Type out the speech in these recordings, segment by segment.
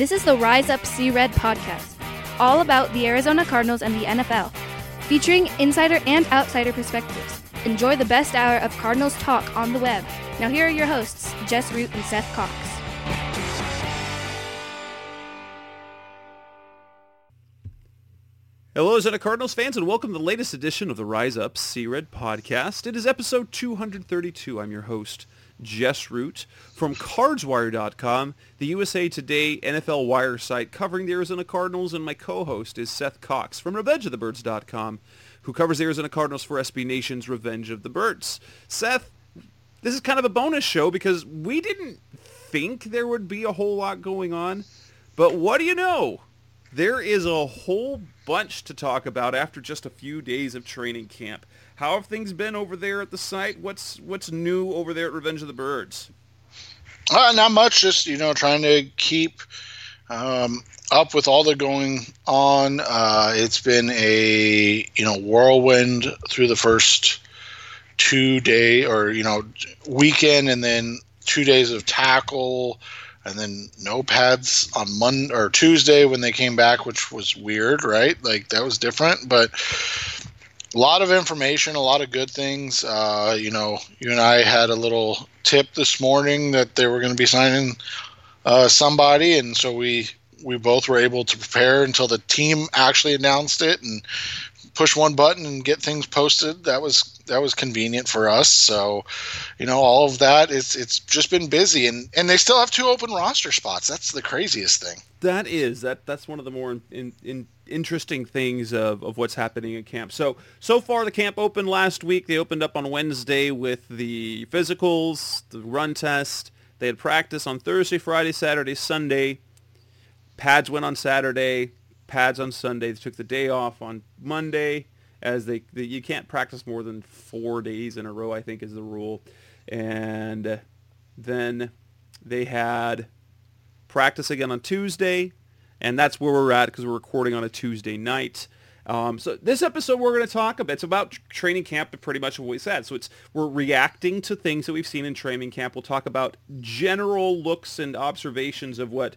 This is the Rise Up Sea Red podcast, all about the Arizona Cardinals and the NFL, featuring insider and outsider perspectives. Enjoy the best hour of Cardinals talk on the web. Now here are your hosts, Jess Root and Seth Cox. Hello, Arizona Cardinals fans, and welcome to the latest edition of the Rise Up Sea Red podcast. It is episode 232. I'm your host, Jess Root, from CardsWire.com, the USA Today NFL Wire site covering the Arizona Cardinals, and my co-host is Seth Cox from RevengeOfTheBirds.com, who covers the Arizona Cardinals for SB Nation's Revenge of the Birds. Seth, this is kind of a bonus show because we didn't think there would be a whole lot going on, but what do you know? There is a whole bunch to talk about after just a few days of training camp. How have things been over there at the site? What's new over there at Revenge of the Birds? Not much. Just trying to keep up with all the going on. It's been a whirlwind through the first 2 day or weekend, and then 2 days of tackle. And then no pads on Monday or Tuesday when they came back, which was weird, right? Like that was different, but a lot of information, a lot of good things. You and I had a little tip this morning that they were going to be signing somebody, and so we both were able to prepare until the team actually announced it and push one button and get things posted. That was convenient for us. So, all of that, it's just been busy, and they still have 2 open roster spots. That's the craziest thing. That's one of the more interesting things of what's happening at camp. So far the camp opened last week. They opened up on Wednesday with the physicals, the run test. They had practice on Thursday, Friday, Saturday, Sunday. Pads went on Saturday. Pads on Sunday. They took the day off on Monday, as you can't practice more than 4 days in a row, I think is the rule. And then they had practice again on Tuesday, and that's where we're at because we're recording on a Tuesday night. So this episode we're going to talk about, it's about training camp, pretty much what we said. So we're reacting to things that we've seen in training camp. We'll talk about general looks and observations of what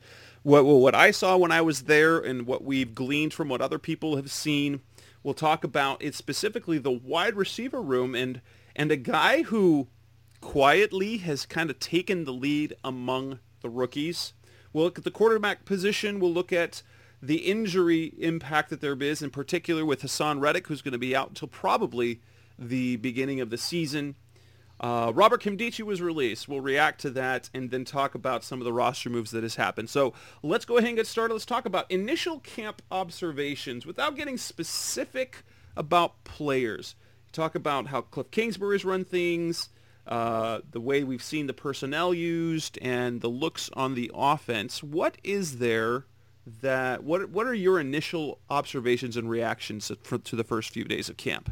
I saw when I was there and what we've gleaned from what other people have seen. We'll talk about it specifically the wide receiver room and a guy who quietly has kind of taken the lead among the rookies. We'll look at the quarterback position. We'll look at the injury impact that there is, in particular with Hassan Reddick, who's going to be out until probably the beginning of the season. Robert Nkemdiche was released. We'll react to that and then talk about some of the roster moves that has happened. So let's go ahead and get started. Let's talk about initial camp observations without getting specific about players. Talk about how Cliff Kingsbury's run things, the way we've seen the personnel used, and the looks on the offense. What is there that what are your initial observations and reactions to the first few days of camp?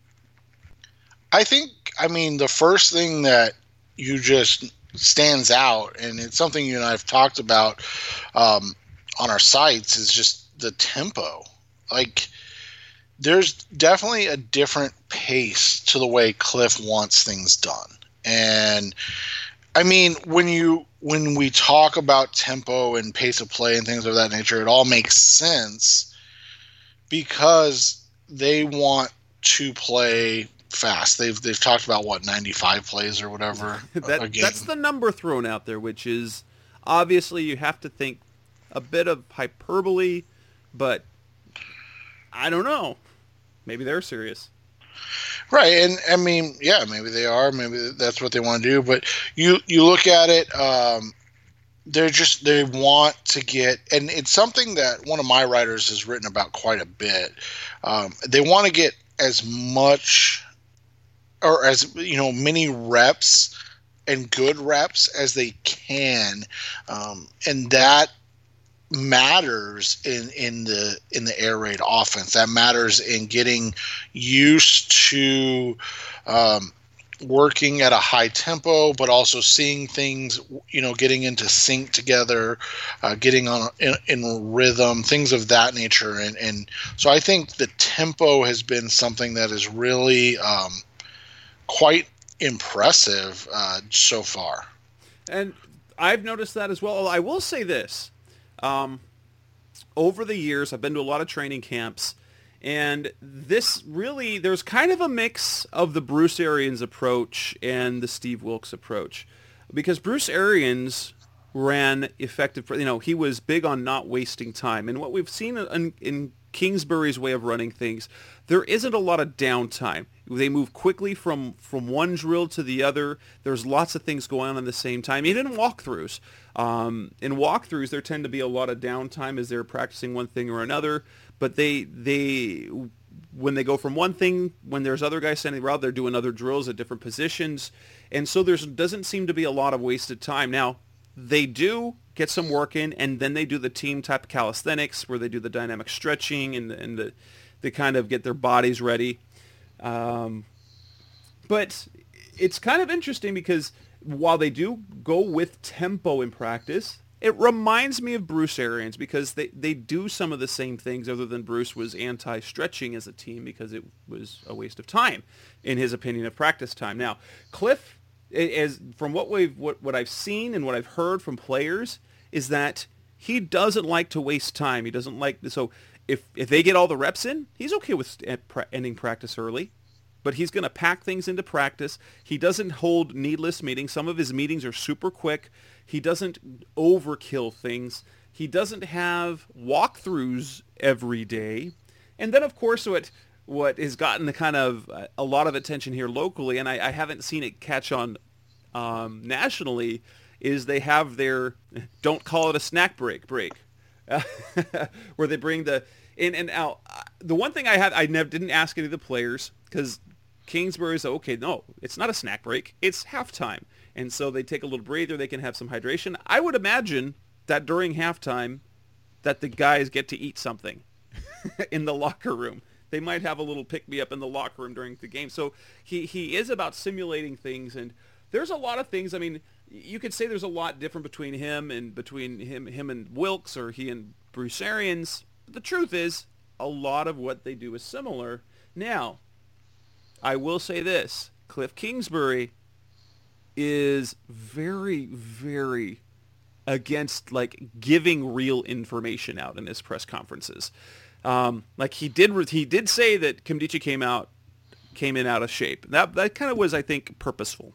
The first thing that you just stands out, and it's something you and I have talked about on our sites, is just the tempo. Like, there's definitely a different pace to the way Cliff wants things done. And when we talk about tempo and pace of play and things of that nature, it all makes sense because they want to play fast. They've talked about 95 plays or whatever. That's the number thrown out there, which is obviously you have to think a bit of hyperbole, but I don't know. Maybe they're serious. Right, and maybe they are. Maybe that's what they want to do. But you look at it, they want to get, and it's something that one of my writers has written about quite a bit. They want to get as much, or as many reps and good reps as they can, and that matters in the air raid offense. That matters in getting used to working at a high tempo, but also seeing things, getting into sync together, getting on in rhythm, things of that nature. And so I think the tempo has been something that is really quite impressive so far. And I've noticed that as well. I will say this. Over the years, I've been to a lot of training camps, and this really, there's kind of a mix of the Bruce Arians approach and the Steve Wilkes approach. Because Bruce Arians ran effective, he was big on not wasting time. And what we've seen in Kingsbury's way of running things, there isn't a lot of downtime. They move quickly from one drill to the other. There's lots of things going on at the same time, even in walkthroughs. In walkthroughs, there tend to be a lot of downtime as they're practicing one thing or another. But they when they go from one thing, when there's other guys standing around, they're doing other drills at different positions. And so there doesn't seem to be a lot of wasted time. Now, they do get some work in, and then they do the team type calisthenics where they do the dynamic stretching and they kind of get their bodies ready. But it's kind of interesting because while they do go with tempo in practice, it reminds me of Bruce Arians because they do some of the same things, other than Bruce was anti-stretching as a team because it was a waste of time, in his opinion, of practice time. Now, Cliff, from what I've seen and what I've heard from players, is that he doesn't like to waste time. He doesn't like, so if they get all the reps in, he's okay with ending practice early. But he's going to pack things into practice. He doesn't hold needless meetings. Some of his meetings are super quick. He doesn't overkill things. He doesn't have walkthroughs every day. And then, of course, what has gotten the kind of a lot of attention here locally, and I haven't seen it catch on nationally, is they have their, don't call it a snack break, where they bring the one thing I didn't ask any of the players, because Kingsbury's okay, no, it's not a snack break, it's halftime. And so they take a little breather, they can have some hydration. I would imagine that during halftime that the guys get to eat something in the locker room. They might have a little pick-me-up in the locker room during the game. So he is about simulating things, and there's a lot of things. I mean, you could say there's a lot different between him and Wilkes, or he and Bruce Arians. But the truth is, a lot of what they do is similar. Now, I will say this. Cliff Kingsbury is very, very against giving real information out in his press conferences. He did say that Nkemdiche came in out of shape. That kind of was, I think, purposeful.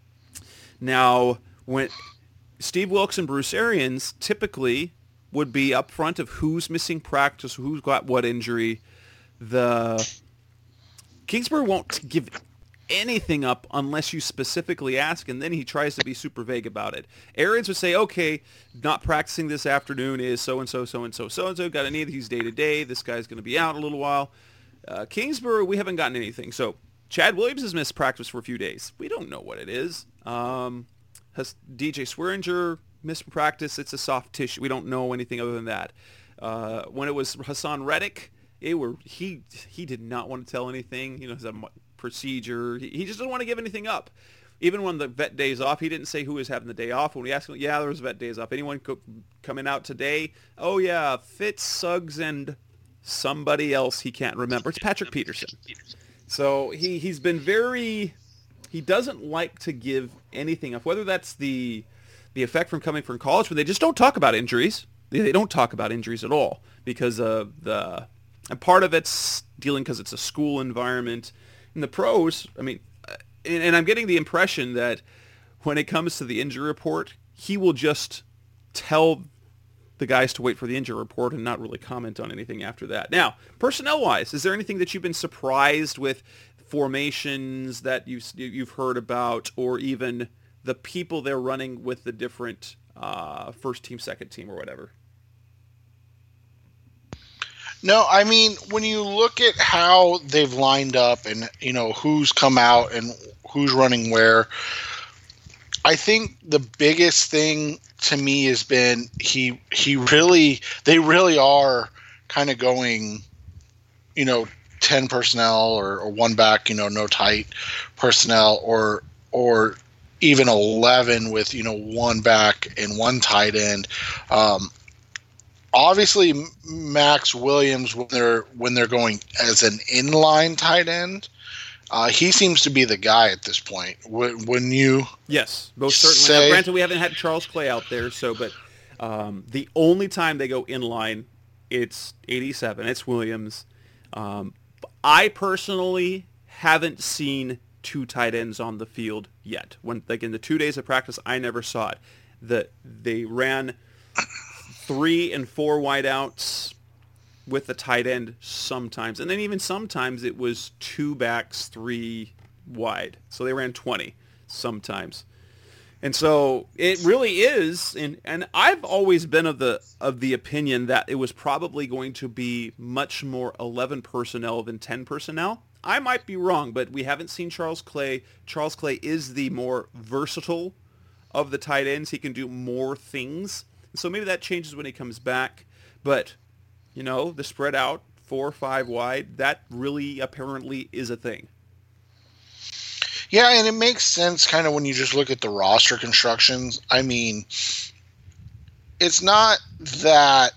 Now, when Steve Wilkes and Bruce Arians typically would be up front of who's missing practice, who's got what injury. The Kingsbury won't give anything up unless you specifically ask, and then he tries to be super vague about it. Arians would say, okay, not practicing this afternoon is so-and-so, so-and-so, so-and-so, got a knee, he's day-to-day, this guy's going to be out a little while. Kingsbury, we haven't gotten anything. So Chad Williams has missed practice for a few days. We don't know what it is. Has DJ Swearinger missed practice? It's a soft tissue. We don't know anything other than that. When it was Hassan Reddick, he did not want to tell anything. It's a procedure. He just doesn't want to give anything up. Even when the vet days off, he didn't say who was having the day off. When we asked him, yeah, there was vet days off. Anyone coming out today? Oh, yeah, Fitz, Suggs, and somebody else he can't remember. It's Patrick Peterson. So he's been he doesn't like to give anything up, whether that's the effect from coming from college, where they just don't talk about injuries. They don't talk about injuries at all because of and part of it's dealing because it's a school environment. In the pros, I mean, and I'm getting the impression that when it comes to the injury report, he will just tell the guys to wait for the injury report and not really comment on anything after that. Now, personnel-wise, is there anything that you've been surprised with, formations that you've heard about, or even the people they're running with the different first team, second team, or whatever? No, I mean, when you look at how they've lined up and, who's come out and who's running where, I think the biggest thing to me has been they really are kind of going, 10 personnel or one back, no tight personnel, or even 11 with, one back and one tight end. Obviously, Max Williams, when they're going as an inline tight end, he seems to be the guy at this point. When you yes, most certainly. Now, granted, we haven't had Charles Clay out there, but The only time they go inline, it's 87. It's Williams. I personally haven't seen two tight ends on the field yet. When in the 2 days of practice, I never saw it. They ran 3 and 4 wideouts with the tight end sometimes, and then even sometimes it was 2 backs, 3 wide. So they ran 20 sometimes. And so it really is, and I've always been of the opinion that it was probably going to be much more 11 personnel than 10 personnel. I might be wrong, but we haven't seen Charles Clay. Charles Clay is the more versatile of the tight ends. He can do more things. So maybe that changes when he comes back. But, the spread out 4 or 5 wide, that really apparently is a thing. Yeah, and it makes sense kind of when you just look at the roster constructions. I mean, it's not that,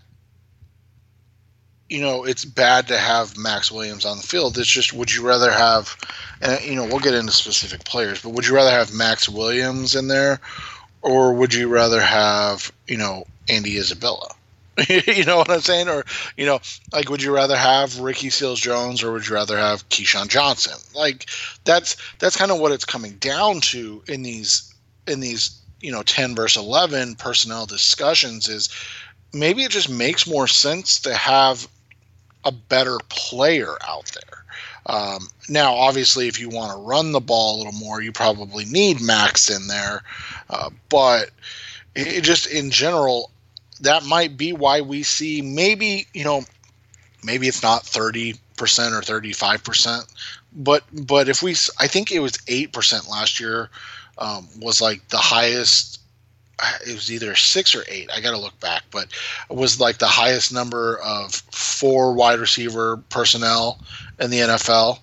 it's bad to have Max Williams on the field. It's just, would you rather have, and, we'll get into specific players, but would you rather have Max Williams in there, or would you rather have, Andy Isabella? You know what I'm saying? Or, would you rather have Ricky Seals-Jones, or would you rather have Keyshawn Johnson? That's kind of what it's coming down to in these 10 versus 11 personnel discussions, is maybe it just makes more sense to have a better player out there. Now, obviously, if you want to run the ball a little more, you probably need Max in there. But it just, in general, that might be why we see maybe it's not 30% or 35%, but if I think it was 8% last year, was like the highest. It was either 6 or 8. I got to look back, but it was like the highest number of 4 wide receiver personnel in the NFL.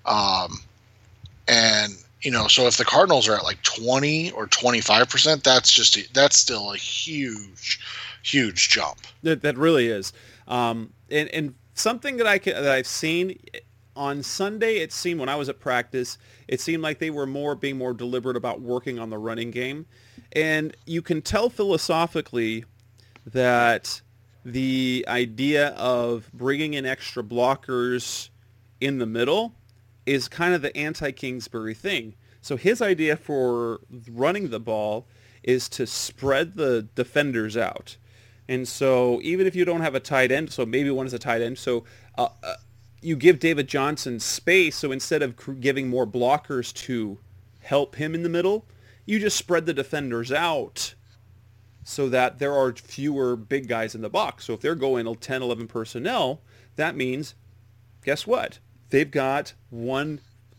And, so if the Cardinals are at like 20 or 25%, that's still a huge jump. That really is. And something that I've seen on Sunday, it seemed when I was at practice, it seemed like they were being more deliberate about working on the running game. And you can tell philosophically that the idea of bringing in extra blockers in the middle is kind of the anti-Kingsbury thing. So his idea for running the ball is to spread the defenders out. And so even if you don't have a tight end, so maybe one is a tight end, so you give David Johnson space, so instead of giving more blockers to help him in the middle, you just spread the defenders out so that there are fewer big guys in the box. So if they're going 10, 11 personnel, that means, guess what? They've got one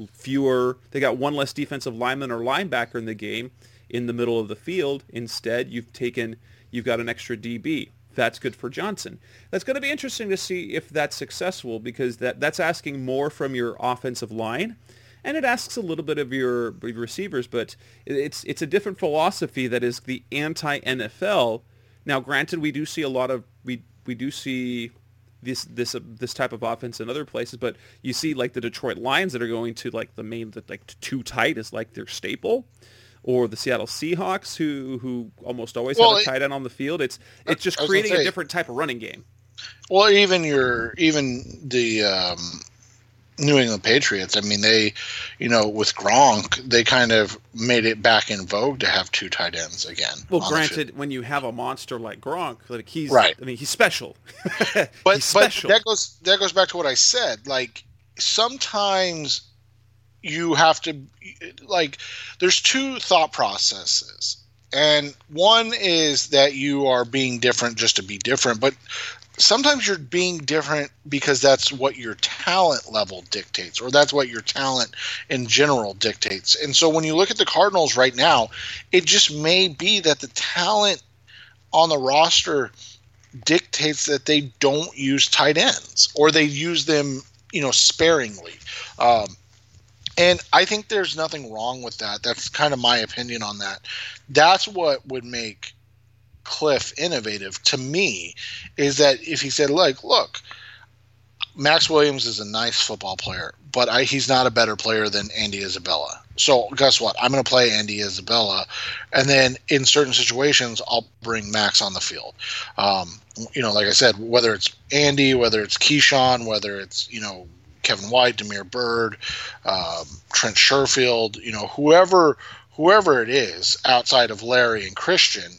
less defensive lineman or linebacker in the game in the middle of the field. Instead, you've got an extra DB. That's good for Johnson. That's going to be interesting to see if that's successful, because that's asking more from your offensive line. And it asks a little bit of your receivers, but it's a different philosophy that is the anti-NFL. Now, granted, we do see we do see this type of offense in other places, but you see like the Detroit Lions that are going to like too tight is like their staple, or the Seattle Seahawks who almost always have a tight end on the field. It's just creating a different type of running game. Well, even the New England Patriots, I mean, they, with Gronk, they kind of made it back in vogue to have 2 tight ends again. Well, granted, when you have a monster like Gronk, like he's right. I mean, he's special. But he's special. that goes back to what I said. Like, sometimes you have to, like, there's 2 thought processes. And one is that you are being different just to be different, but sometimes you're being different because that's what your talent level dictates, or that's what your talent in general dictates. And so when you look at the Cardinals right now, it just may be that the talent on the roster dictates that they don't use tight ends, or they use them, sparingly. And I think there's nothing wrong with that. That's kind of my opinion on that. That's what would make Cliff innovative to me, is that if he said, look, Max Williams is a nice football player, but he's not a better player than Andy Isabella. So guess what? I'm going to play Andy Isabella, and then in certain situations, I'll bring Max on the field. Like I said, whether it's Andy, whether it's Keyshawn, whether it's Kevin White, Damiere Byrd, Trent Sherfield, whoever it is outside of Larry and Christian,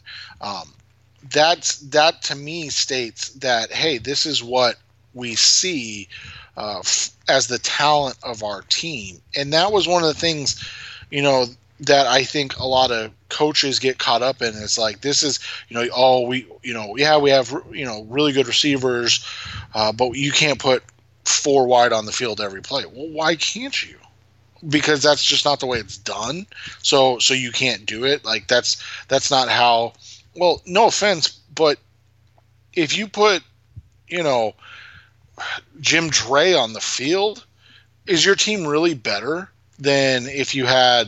that to me states that, hey, this is what we see as the talent of our team. And that was one of the things, that I think a lot of coaches get caught up in. It's like, this is, we have, really good receivers, but you can't put 4 wide on the field every play. Well, why can't you? Because that's just not the way it's done. So you can't do it. Like that's not how, well, no offense, but if you put, Jim Dre on the field, is your team really better than if you had,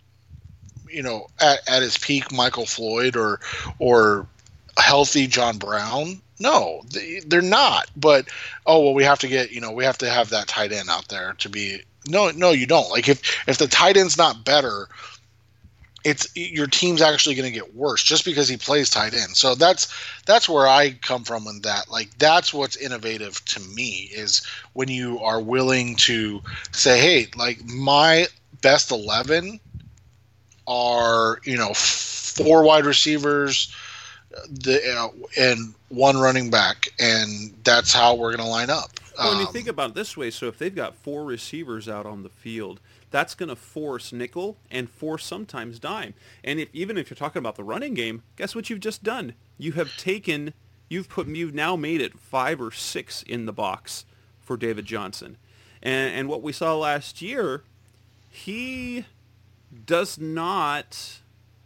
at his peak Michael Floyd or healthy John Brown? No, they're not. But we have to have that tight end out there to be. No, you don't. Like if the tight end's not better, your team's actually going to get worse just because he plays tight end. So that's where I come from in that. Like that's what's innovative to me is when you are willing to say, hey, like my best 11 are 4 wide receivers, and 1 running back, and that's how we're going to line up. Well, when you think about it this way, so if they've got 4 receivers out on the field, that's going to force nickel and force sometimes dime. And even if you're talking about the running game, guess what you've just done? You've now made it 5 or 6 in the box for David Johnson. And what we saw last year, he does not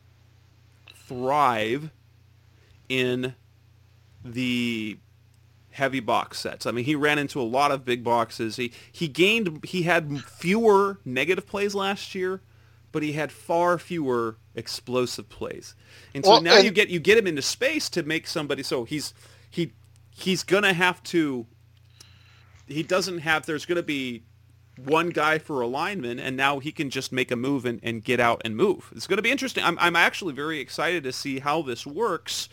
thrive in the heavy box sets. I mean, he ran into a lot of big boxes. He had fewer negative plays last year, but he had far fewer explosive plays. And so now you get him into space to make somebody. So he's gonna have to. There's gonna be one guy for a lineman, and now he can just make a move and get out and move. It's gonna be interesting. I'm actually very excited to see how this works.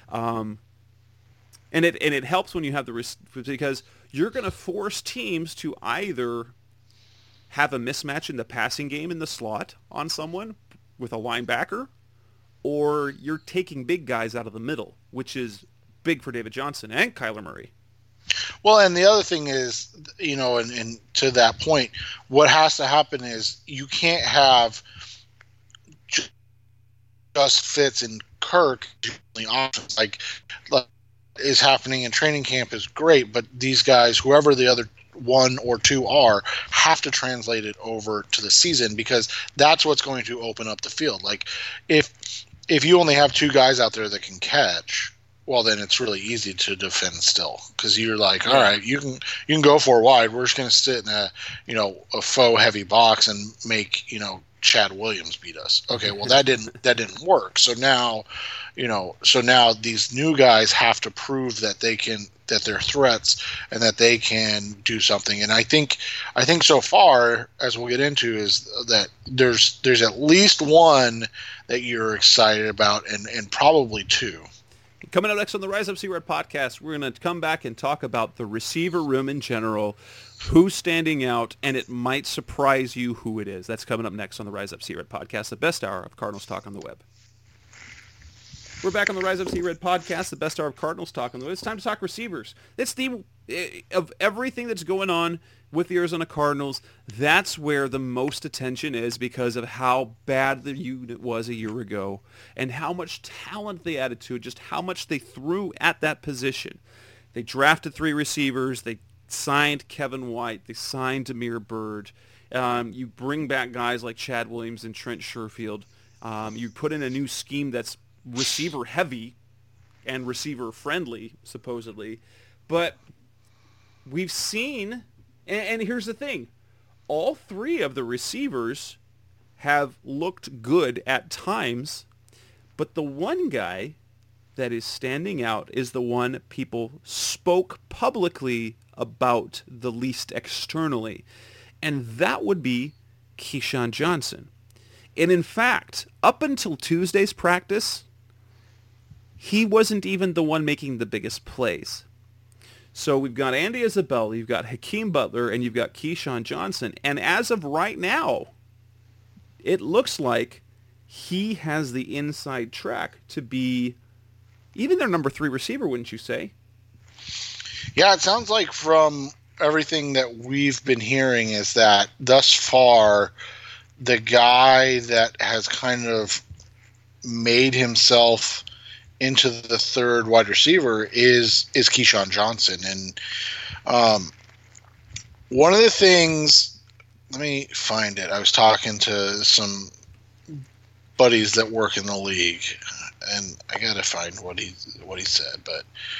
And it helps when you have because you're going to force teams to either have a mismatch in the passing game in the slot on someone with a linebacker, or you're taking big guys out of the middle, which is big for David Johnson and Kyler Murray. Well, and the other thing is, and to that point, what has to happen is you can't have just Fitz and Kirk options like is happening in training camp is great, but these guys, whoever the other 1 or 2 are, have to translate it over to the season, because that's what's going to open up the field. Like if you only have 2 guys out there that can catch, well, then it's really easy to defend still, because you're like, all right, you can go 4 wide. We're just going to sit in a faux heavy box and make Chad Williams beat us. Okay, well that didn't work. So now these new guys have to prove that they're threats and that they can do something. And I think so far, as we'll get into, is that there's at least 1 that you're excited about, and probably 2. Coming up next on the Rise Up C-Red podcast, we're going to come back and talk about the receiver room in general, who's standing out, and it might surprise you who it is. That's coming up next on the Rise Up C-Red podcast, the best hour of Cardinals talk on the web. We're back on the Rise Up C-Red podcast, the best hour of Cardinals talk on the web. It's time to talk receivers. It's of everything that's going on with the Arizona Cardinals, that's where the most attention is, because of how bad the unit was a year ago and how much talent they added to it, just how much they threw at that position. They drafted 3 receivers. They signed Kevin White. They signed Damiere Byrd. You bring back guys like Chad Williams and Trent Sherfield. You put in a new scheme that's receiver heavy and receiver friendly, supposedly. But we've seen, and here's the thing, all 3 of the receivers have looked good at times, but the one guy that is standing out is the one people spoke publicly about the least externally, and that would be Keyshawn Johnson. And in fact, up until Tuesday's practice, he wasn't even the one making the biggest plays. So we've got Andy Isabella, you've got Hakeem Butler, and you've got Keyshawn Johnson. And as of right now, it looks like he has the inside track to be even their number 3 receiver, wouldn't you say? Yeah, it sounds like from everything that we've been hearing is that thus far, the guy that has kind of made himself into the third wide receiver is Keyshawn Johnson. And one of the things, let me find it. I was talking to some buddies that work in the league, and I gotta find what he said. But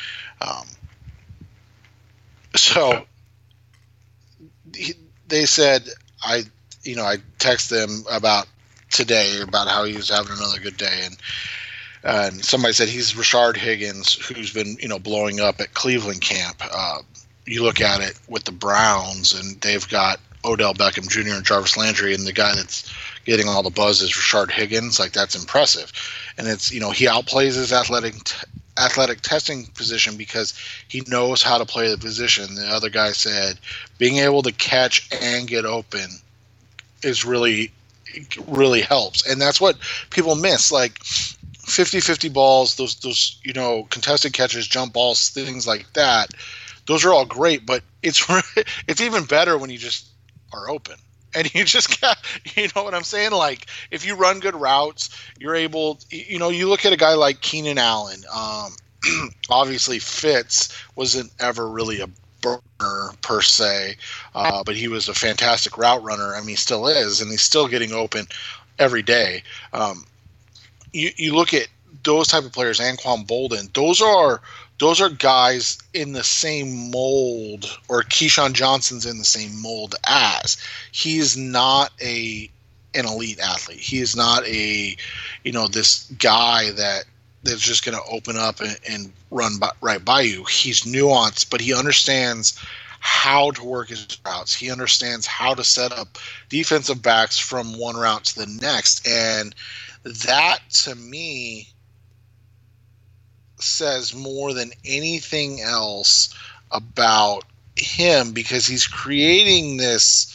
they said I texted them about today about how he was having another good day, and somebody said he's Rashard Higgins, who's been blowing up at Cleveland camp. You look at it with the Browns, and they've got Odell Beckham Jr. and Jarvis Landry, and the guy that's getting all the buzz is Rashard Higgins. Like, that's impressive, and it's he outplays his athletic testing position because he knows how to play the position. The other guy said being able to catch and get open is really helps, and that's what people miss. Like 50-50 balls, those contested catches, jump balls, things like that. Those are all great, but it's even better when you just are open. And you just got, you know what I'm saying? Like, if you run good routes, you're able, you look at a guy like Keenan Allen. Obviously, Fitz wasn't ever really a burner per se, but he was a fantastic route runner. I mean, he still is, and he's still getting open every day. You look at those type of players, Anquan Bolden, those are guys in the same mold, or Keyshawn Johnson's in the same mold as. He is not an elite athlete. He is not this guy that's just going to open up and run right by you. He's nuanced, but he understands how to work his routes. He understands how to set up defensive backs from one route to the next. And that, to me, says more than anything else about him, because he's creating this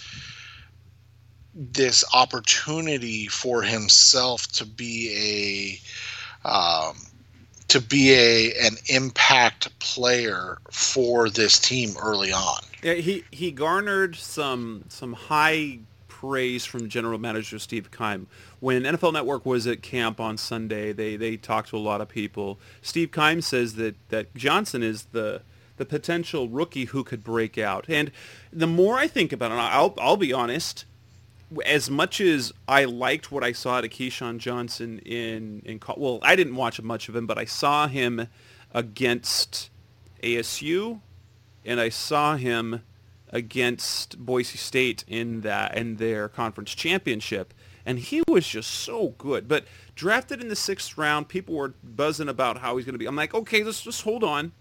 opportunity for himself to be an impact player for this team early on. Yeah, he garnered some high praise from General Manager Steve Keim. When NFL Network was at camp on Sunday, they talked to a lot of people. Steve Keim says that Johnson is the potential rookie who could break out. And the more I think about it, I'll be honest, as much as I liked what I saw at Keyshawn Johnson well, I didn't watch much of him, but I saw him against ASU, and I saw him against Boise State in their conference championship, and he was just so good. But drafted in the 6th round, people were buzzing about how he's going to be. I'm like, okay, let's just hold on.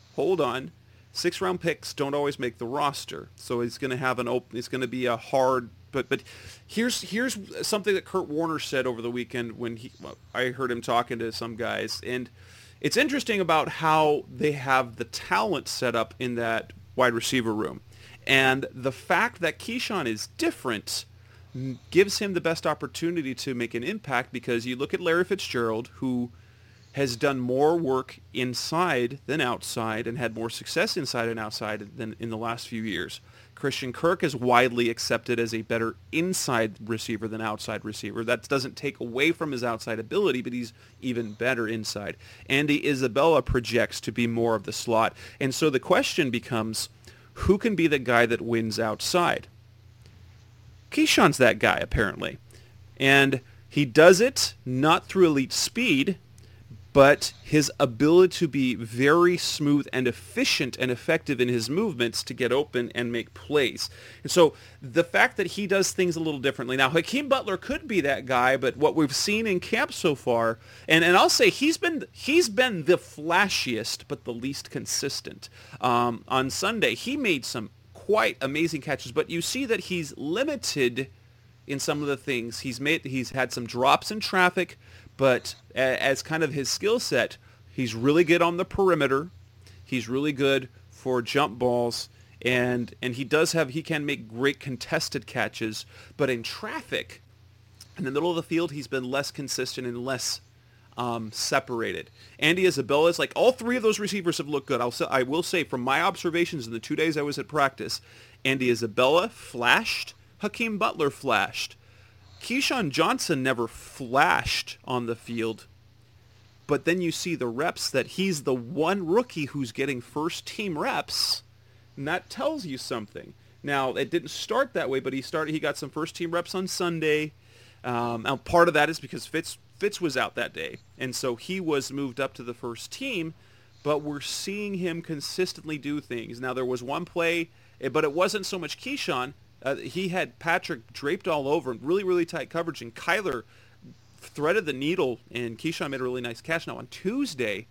6th round picks don't always make the roster, so he's going to have it's going to be a hard. But here's something that Kurt Warner said over the weekend when I heard him talking to some guys, and it's interesting about how they have the talent set up in that wide receiver room. And the fact that Keyshawn is different gives him the best opportunity to make an impact, because you look at Larry Fitzgerald, who has done more work inside than outside and had more success inside and outside than in the last few years. Christian Kirk is widely accepted as a better inside receiver than outside receiver. That doesn't take away from his outside ability, but he's even better inside. Andy Isabella projects to be more of the slot. And so the question becomes, who can be the guy that wins outside? Keyshawn's that guy, apparently. And he does it not through elite speed, but his ability to be very smooth and efficient and effective in his movements to get open and make plays. And so the fact that he does things a little differently. Now, Hakeem Butler could be that guy, but what we've seen in camp so far, and I'll say he's been the flashiest but the least consistent. On Sunday, he made some quite amazing catches, but you see that he's limited in some of the things he's had some drops in traffic, but as kind of his skill set, he's really good on the perimeter. He's really good for jump balls, and he can make great contested catches, but in traffic, in the middle of the field, he's been less consistent and less separated. Andy Isabella is like, all three of those receivers have looked good. I will say, from my observations in the 2 days I was at practice, Andy Isabella flashed, Hakeem Butler flashed. Keyshawn Johnson never flashed on the field, but then you see the reps that he's the one rookie who's getting first team reps, and that tells you something. Now, it didn't start that way, but he got some first team reps on Sunday. And part of that is because Fitz was out that day, and so he was moved up to the first team, but we're seeing him consistently do things. Now, there was one play, but it wasn't so much Keyshawn. He had Patrick draped all over him, really, really tight coverage, and Kyler threaded the needle, and Keyshawn made a really nice catch. Now, on Tuesday,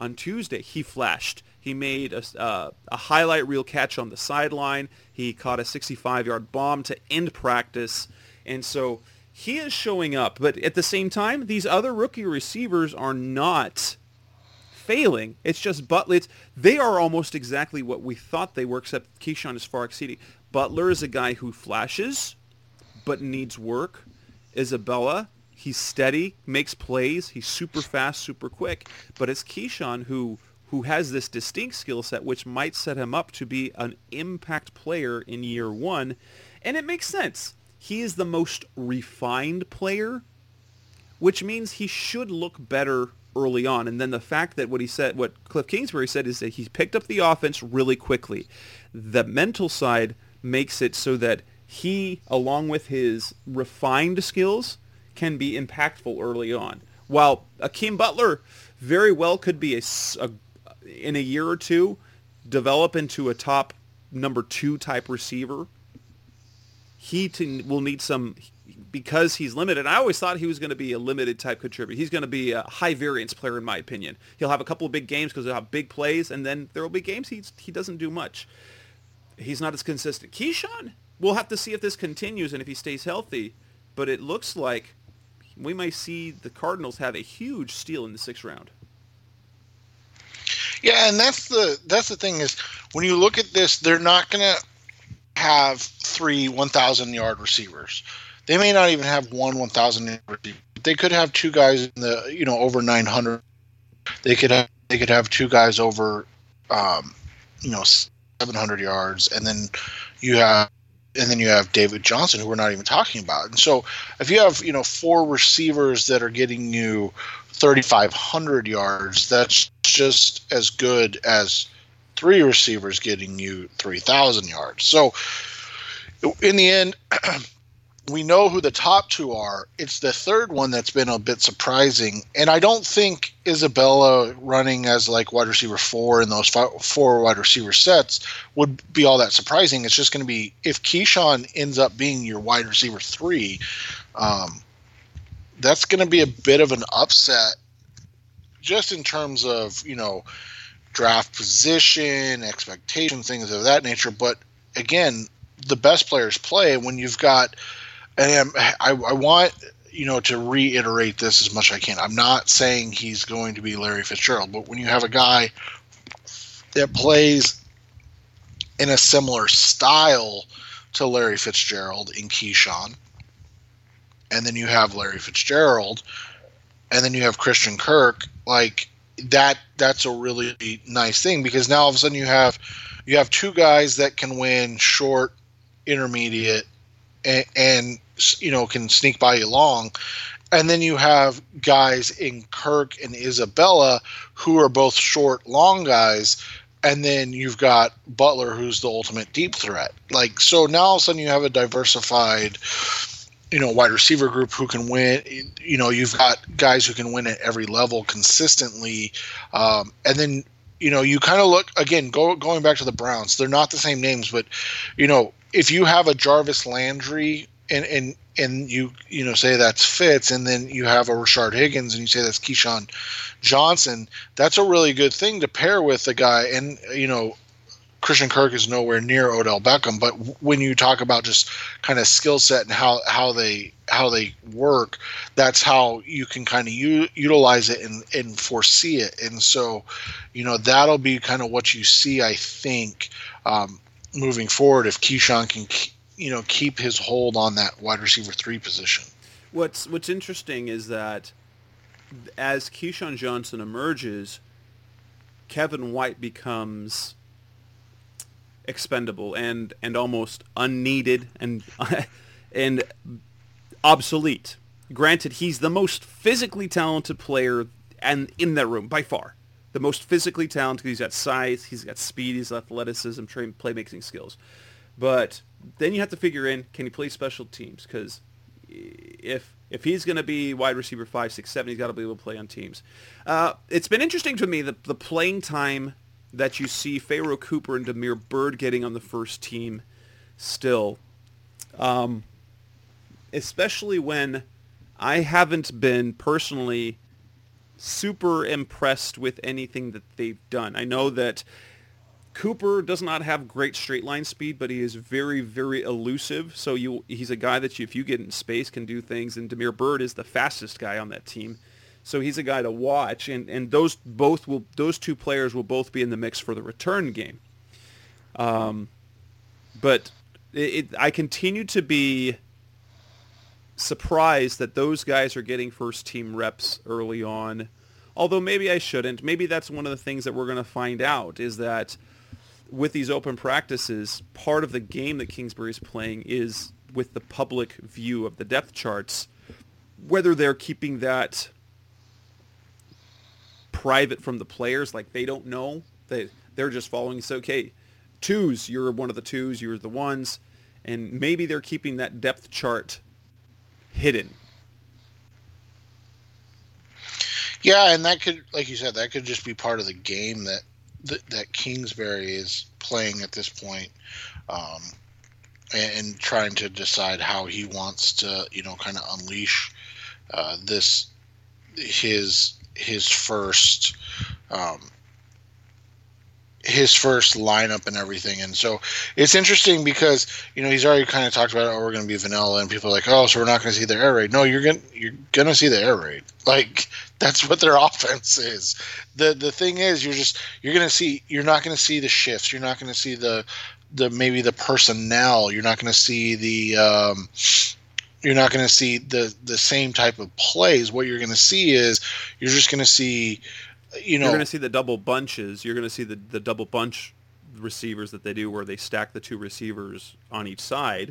he flashed. He made a highlight reel catch on the sideline. He caught a 65-yard bomb to end practice, and so he is showing up. But at the same time, these other rookie receivers are not failing. It's just Butler. They are almost exactly what we thought they were, except Keyshawn is far exceeding. Butler is a guy who flashes, but needs work. Isabella, he's steady, makes plays. He's super fast, super quick. But it's Keyshawn who has this distinct skill set, which might set him up to be an impact player in year one. And it makes sense. He is the most refined player, which means he should look better early on. And then the fact that what Cliff Kingsbury said is that he picked up the offense really quickly. The mental side makes it so that he, along with his refined skills, can be impactful early on. While Hakeem Butler very well could be in a year or two, develop into a top number 2 type receiver, he will need some, because he's limited. I always thought he was going to be a limited type contributor. He's going to be a high variance player, in my opinion. He'll have a couple of big games because he'll have big plays, and then there will be games he doesn't do much. He's not as consistent. Keyshawn, we'll have to see if this continues and if he stays healthy, but it looks like we might see the Cardinals have a huge steal in the 6th round. Yeah, and that's the thing is, when you look at this, they're not going to have 3 1,000-yard receivers. They may not even have one 1,000-yard receiver. They could have 2 guys in the over 900. They could have 2 guys over 700 yards, and then you have David Johnson, who we're not even talking about. And so if you have 4 receivers that are getting you 3,500 yards, that's just as good as 3 receivers getting you 3,000 yards. So in the end, we know who the top 2 are. It's the third one that's been a bit surprising. And I don't think Isabella running as like wide receiver 4 in those 4 wide receiver sets would be all that surprising. It's just going to be, if Keyshawn ends up being your wide receiver 3, that's going to be a bit of an upset just in terms of, draft position, expectation, things of that nature. But again, the best players play when you've got, and I want to reiterate this as much as I can. I'm not saying he's going to be Larry Fitzgerald, but when you have a guy that plays in a similar style to Larry Fitzgerald in Keyshawn, and then you have Larry Fitzgerald, and then you have Christian Kirk, like that's a really nice thing, because now all of a sudden you have 2 guys that can win short, intermediate, and can sneak by you long. And then you have guys in Kirk and Isabella who are both short, long guys. And then you've got Butler, who's the ultimate deep threat. Like, so now all of a sudden you have a diversified, wide receiver group who can win. You've got guys who can win at every level consistently. And then, you kind of look, again, going back to the Browns, they're not the same names, but, if you have a Jarvis Landry and you say that's Fitz, and then you have a Rashard Higgins and you say that's Keyshawn Johnson, that's a really good thing to pair with a guy. And Christian Kirk is nowhere near Odell Beckham, but when you talk about just kind of skill set and how they work, that's how you can kind of utilize it and foresee it. And so, that'll be kind of what you see, I think, moving forward if Keyshawn can, keep his hold on that wide receiver 3 position. What's interesting is that as Keyshawn Johnson emerges, Kevin White becomes expendable and almost unneeded and and obsolete. Granted, he's the most physically talented player and in that room by far. The most physically talented. He's got size, he's got speed, he's athleticism, playmaking skills. But then you have to figure in, can he play special teams? Because if he's going to be wide receiver 5, 6, 7, he's got to be able to play on teams. It's been interesting to me the playing time that you see Pharoh Cooper and Damiere Byrd getting on the first team still. Especially when I haven't been personally super impressed with anything that they've done. I know that Cooper does not have great straight line speed, but he is very, very elusive. So he's a guy that if you get in space, can do things. And Damiere Byrd is the fastest guy on that team. So he's a guy to watch. And those two players will both be in the mix for the return game. But I continue to be surprised that those guys are getting first team reps early on. Although maybe I shouldn't. Maybe that's one of the things that we're going to find out is that with these open practices, part of the game that Kingsbury's playing is with the public view of the depth charts, whether they're keeping that private from the players, like they don't know, they're just following. So, okay, 2s, you're one of the 2s, you're the 1s, and maybe they're keeping that depth chart hidden. Yeah, and that could, like you said, that could just be part of the game that Kingsbury is playing at this point, and trying to decide how he wants to, kind of unleash his first lineup and everything. And so it's interesting because, he's already kind of talked about, we're going to be vanilla, and people are like, oh, so we're not going to see the air raid. No, you're going to see the air raid. Like, that's what their offense is. The thing is, you're not going to see the shifts. You're not going to see the maybe the personnel. You're not going to see the same type of plays. What you're going to see is you're just going to see, you're going to see the double bunches. You're going to see the double bunch receivers that they do where they stack the 2 receivers on each side.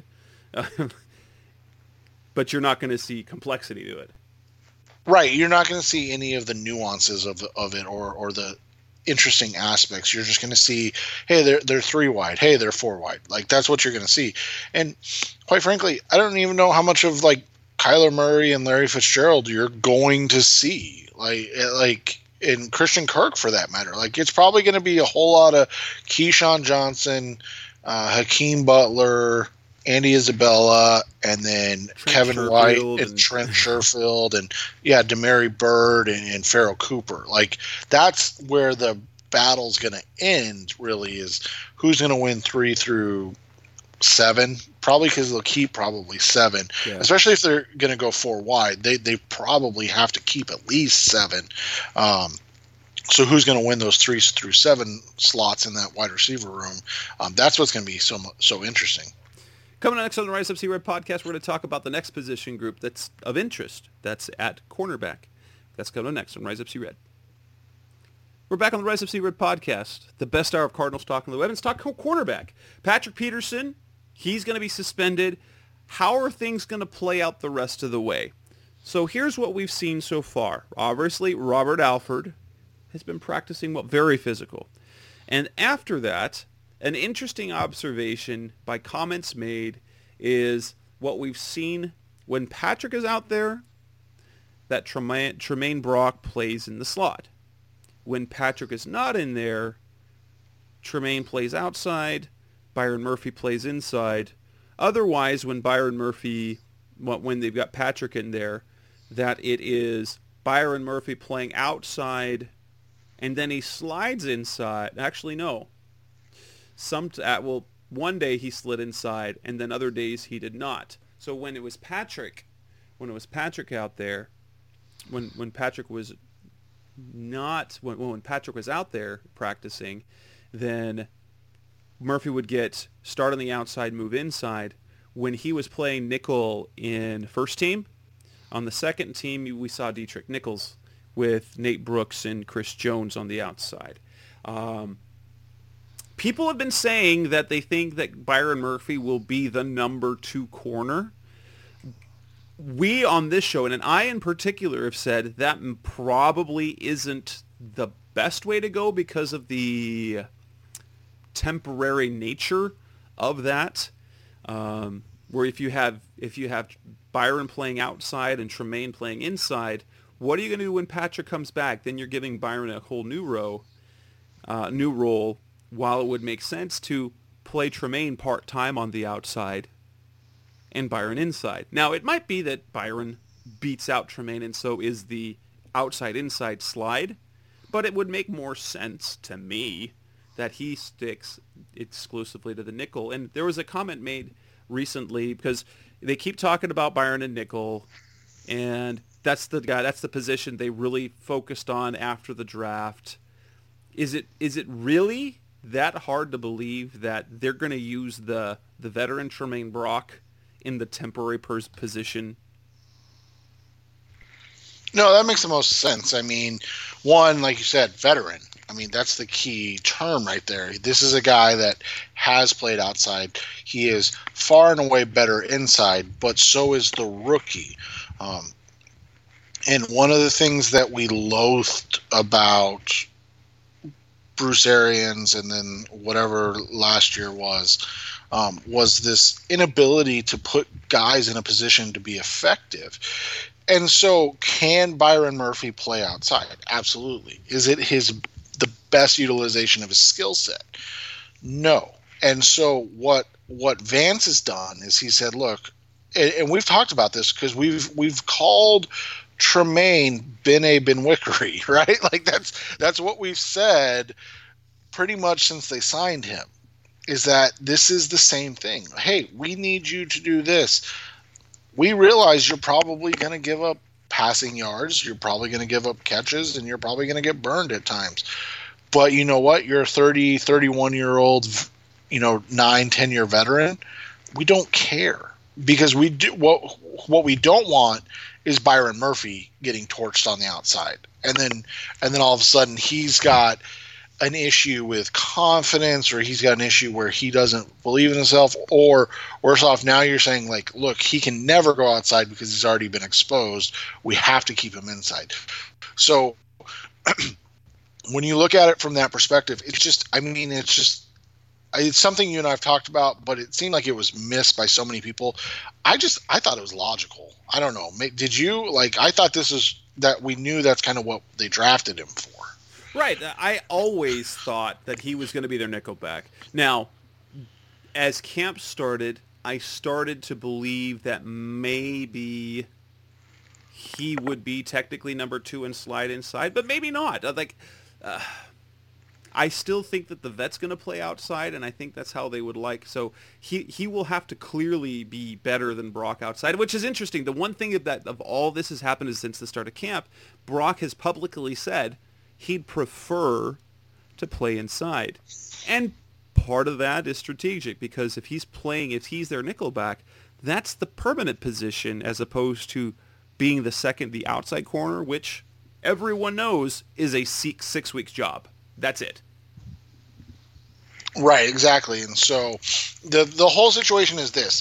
But you're not going to see complexity to it. Right. You're not going to see any of the nuances of it or the interesting aspects. You're just going to see, hey, they're 3 wide. Hey, they're 4 wide. Like, that's what you're going to see. And quite frankly, I don't even know how much of, like, Kyler Murray and Larry Fitzgerald you're going to see. Like in Christian Kirk, for that matter. Like, it's probably going to be a whole lot of Keyshawn Johnson, Hakeem Butler, Andy Isabella, and then Kevin Sherfield White and Trent Sherfield, and Damiere Byrd and Pharoh Cooper. Like, that's where the battle's going to end, really, is who's going to win 3 through 7. Probably because they'll keep probably 7, especially if they're going to go 4 wide. They probably have to keep at least 7. So who's going to win those 3 through 7 slots in that wide receiver room? That's what's going to be so interesting. Coming up next on the Rise Up See Red podcast, we're going to talk about the next position group that's of interest. That's at cornerback. That's coming up next on Rise Up See Red. We're back on the Rise Up See Red podcast, the best hour of Cardinals talk on the web. It's talk cornerback. Patrick Peterson, he's going to be suspended. How are things going to play out the rest of the way? So here's what we've seen so far. Obviously, Robert Alford has been practicing very physical. And after that, an interesting observation by comments made is what we've seen when Patrick is out there, that Tremaine Brock plays in the slot. When Patrick is not in there, Tremaine plays outside, Byron Murphy plays inside. Otherwise, when when they've got Patrick in there, that it is Byron Murphy playing outside, and then he slides inside. Actually, no. one day he slid inside, and then other days he did not. So when it was Patrick out there, when Patrick was when Patrick was out there practicing, then Murphy would get start on the outside, move inside. When he was playing nickel in first team, on the second team we saw Dietrich Nichols with Nate Brooks and Chris Jones on the outside. People have been saying that they think that Byron Murphy will be the number 2 corner. We on this show, and I in particular, have said that probably isn't the best way to go because of the temporary nature of that. Where if you have Byron playing outside and Tremaine playing inside, what are you going to do when Patrick comes back? Then you're giving Byron a whole new role. While it would make sense to play Tremaine part-time on the outside and Byron inside. Now, it might be that Byron beats out Tremaine and so is the outside-inside slide, but it would make more sense to me that he sticks exclusively to the nickel. And there was a comment made recently because they keep talking about Byron and nickel, and that's the position they really focused on after the draft. Is it really that hard to believe that they're going to use the veteran Tremaine Brock in the temporary position? No, that makes the most sense. I mean, one, like you said, veteran. I mean, that's the key term right there. This is a guy that has played outside. He is far and away better inside, but so is the rookie. And one of the things that we loathed about Bruce Arians and then whatever last year was this inability to put guys in a position to be effective. And so can Byron Murphy play outside? Absolutely. Is it the best utilization of his skill set? No. And so what Vance has done is he said, look, and we've talked about this because we've called Tremaine Benwickery, right? Like that's what we've said pretty much since they signed him, is that this is the same thing. Hey, we need you to do this. We realize you're probably going to give up passing yards, you're probably going to give up catches, and you're probably going to get burned at times. But you know what? You're a 30, 31-year-old, 9-10-year veteran. We don't care because we do what we don't want is Byron Murphy getting torched on the outside. And then all of a sudden he's got an issue with confidence, or he's got an issue where he doesn't believe in himself, or worse off, now you're saying, like, look, he can never go outside because he's already been exposed. We have to keep him inside. So when you look at it from that perspective, it's something you and I have talked about, but it seemed like it was missed by so many people. I thought it was logical. I don't know. Did you? Like, I thought that we knew that's kind of what they drafted him for. Right. I always thought that he was going to be their nickelback. Now, as camp started, I started to believe that maybe he would be technically number 2 and slide inside, but maybe not. I still think that the vet's going to play outside, and I think that's how they would like. So he will have to clearly be better than Brock outside, which is interesting. The one thing of all this has happened is since the start of camp, Brock has publicly said he'd prefer to play inside. And part of that is strategic, because if he's their nickelback, that's the permanent position as opposed to being the outside corner, which everyone knows is a 6 weeks job. That's it. Right, exactly. And so the whole situation is this.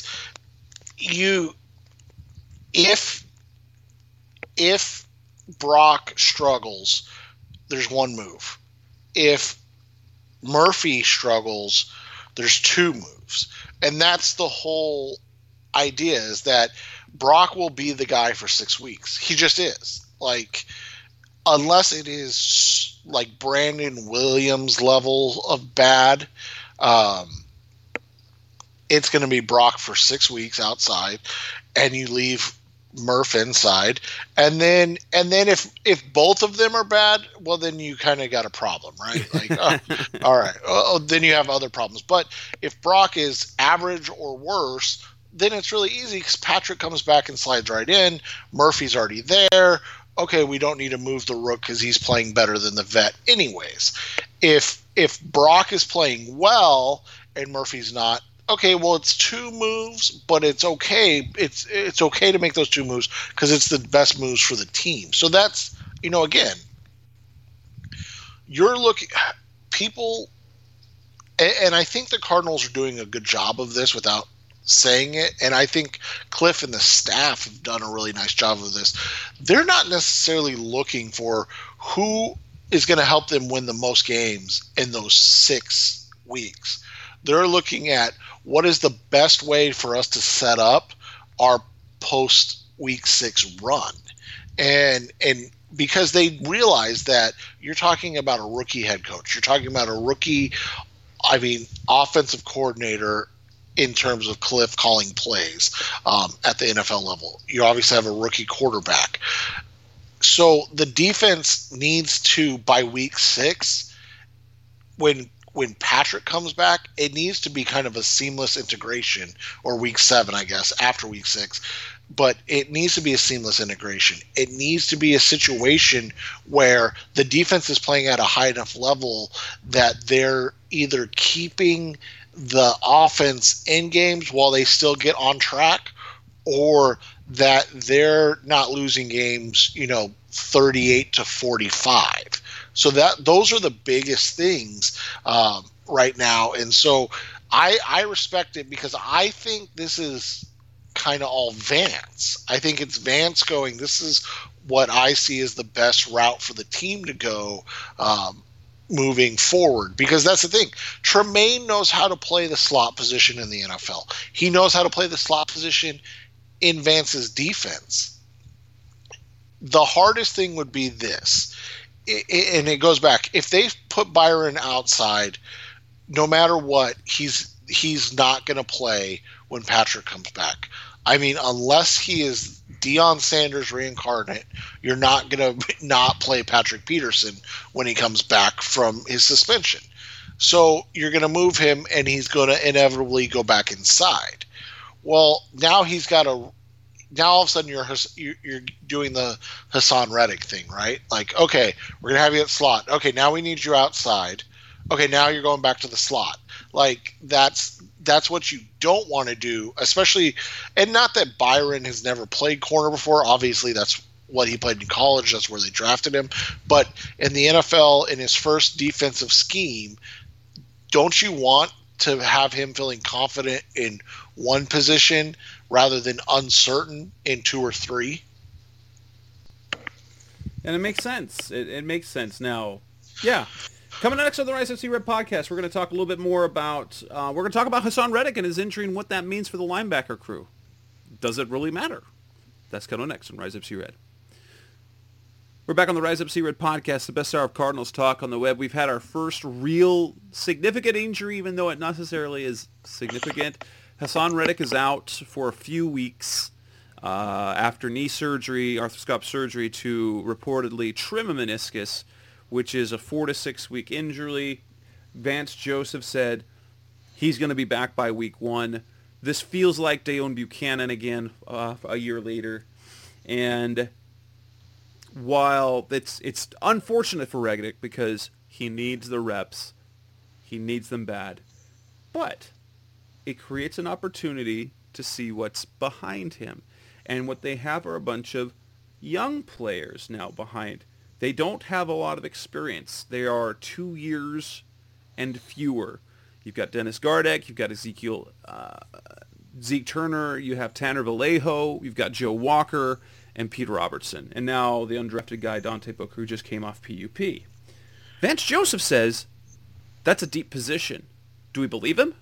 If Brock struggles, there's one move. If Murphy struggles, there's 2 moves. And that's the whole idea, is that Brock will be the guy for 6 weeks. He just is. Like, unless it is like Brandon Williams level of bad, it's going to be Brock for 6 weeks outside, and you leave Murph inside, and then if both of them are bad, well, then you kind of got a problem, right? Like, all right, then you have other problems. But if Brock is average or worse, then it's really easy because Patrick comes back and slides right in. Murphy's already there. Okay, we don't need to move the Rook because he's playing better than the vet anyways. If Brock is playing well and Murphy's not, okay, well, it's 2 moves, but it's okay. It's okay to make those 2 moves because it's the best moves for the team. So that's, again, you're looking people, and I think the Cardinals are doing a good job of this without saying it, and I think Cliff and the staff have done a really nice job of this. They're not necessarily looking for who is going to help them win the most games in those 6 weeks. They're looking at what is the best way for us to set up our post week 6 run. And because they realize that you're talking about a rookie head coach, you're talking about a rookie, offensive coordinator in terms of Cliff calling plays at the NFL level. You obviously have a rookie quarterback. So the defense needs to, by week 6, when Patrick comes back, it needs to be kind of a seamless integration, or week 7, I guess, after week 6. But it needs to be a seamless integration. It needs to be a situation where the defense is playing at a high enough level that they're either keeping the offense in games while they still get on track, or that they're not losing games, 38-45. So those are the biggest things right now. And so I respect it because I think this is kind of all Vance. I think it's Vance going, this is what I see as the best route for the team to go moving forward, because that's the thing. Tremaine knows how to play the slot position in the NFL. He knows how to play the slot position in Vance's defense. The hardest thing would be this, and it goes back. If they put Byron outside, no matter what, he's not going to play when Patrick comes back. Unless he is Deion Sanders reincarnate, you're not going to not play Patrick Peterson when he comes back from his suspension. So you're going to move him, and he's going to inevitably go back inside. Well, now now all of a sudden you're doing the Hassan Reddick thing, right? Like, okay, we're going to have you at slot. Okay, now we need you outside. Okay, now you're going back to the slot. Like, that's what you don't want to do, especially, and not that Byron has never played corner before. Obviously, that's what he played in college. That's where they drafted him. But in the NFL, in his first defensive scheme, don't you want to have him feeling confident in one position rather than uncertain in 2 or 3? And it makes sense. It makes sense. Now, yeah. Coming next on the Rise FC Red podcast, we're going to talk a little bit more about Hassan Reddick and his injury and what that means for the linebacker crew. Does it really matter? That's coming next on Rise FC Red. We're back on the Rise FC Red podcast, the best hour of Cardinals talk on the web. We've had our first real significant injury, even though it not necessarily is significant. Hassan Reddick is out for a few weeks after knee surgery, arthroscopic surgery, to reportedly trim a meniscus, which is a 4 to 6 week injury. Vance Joseph said he's going to be back by week 1. This feels like Deone Bucannon again a year later. And while it's unfortunate for Reddick because he needs the reps, he needs them bad, but it creates an opportunity to see what's behind him. And what they have are a bunch of young players now behind. They don't have a lot of experience. They are 2 years and fewer. You've got Dennis Gardeck. You've got Zeke Turner. You have Tanner Vallejo. You've got Joe Walker and Peter Robertson. And now the undrafted guy, Dante Bocru, just came off PUP. Vance Joseph says that's a deep position. Do we believe him?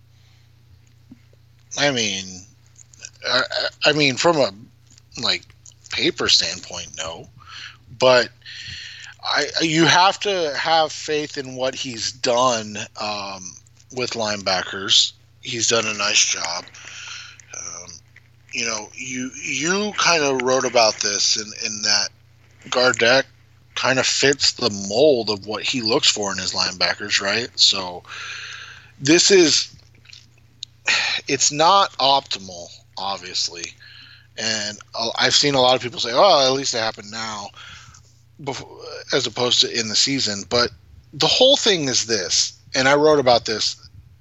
From a paper standpoint, no. But you have to have faith in what he's done with linebackers. He's done a nice job. you kind of wrote about this in that Gardeck kind of fits the mold of what he looks for in his linebackers, right? So it's not optimal, obviously. And I've seen a lot of people say, oh, at least it happened now, as opposed to in the season. But the whole thing is this, and I wrote about this.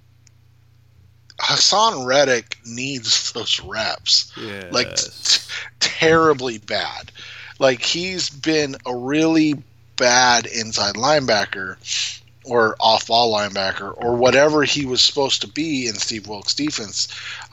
Hassan Reddick needs those reps, yes. like terribly bad. Like, he's been a really bad inside linebacker or off-ball linebacker or whatever he was supposed to be in Steve Wilkes' defense.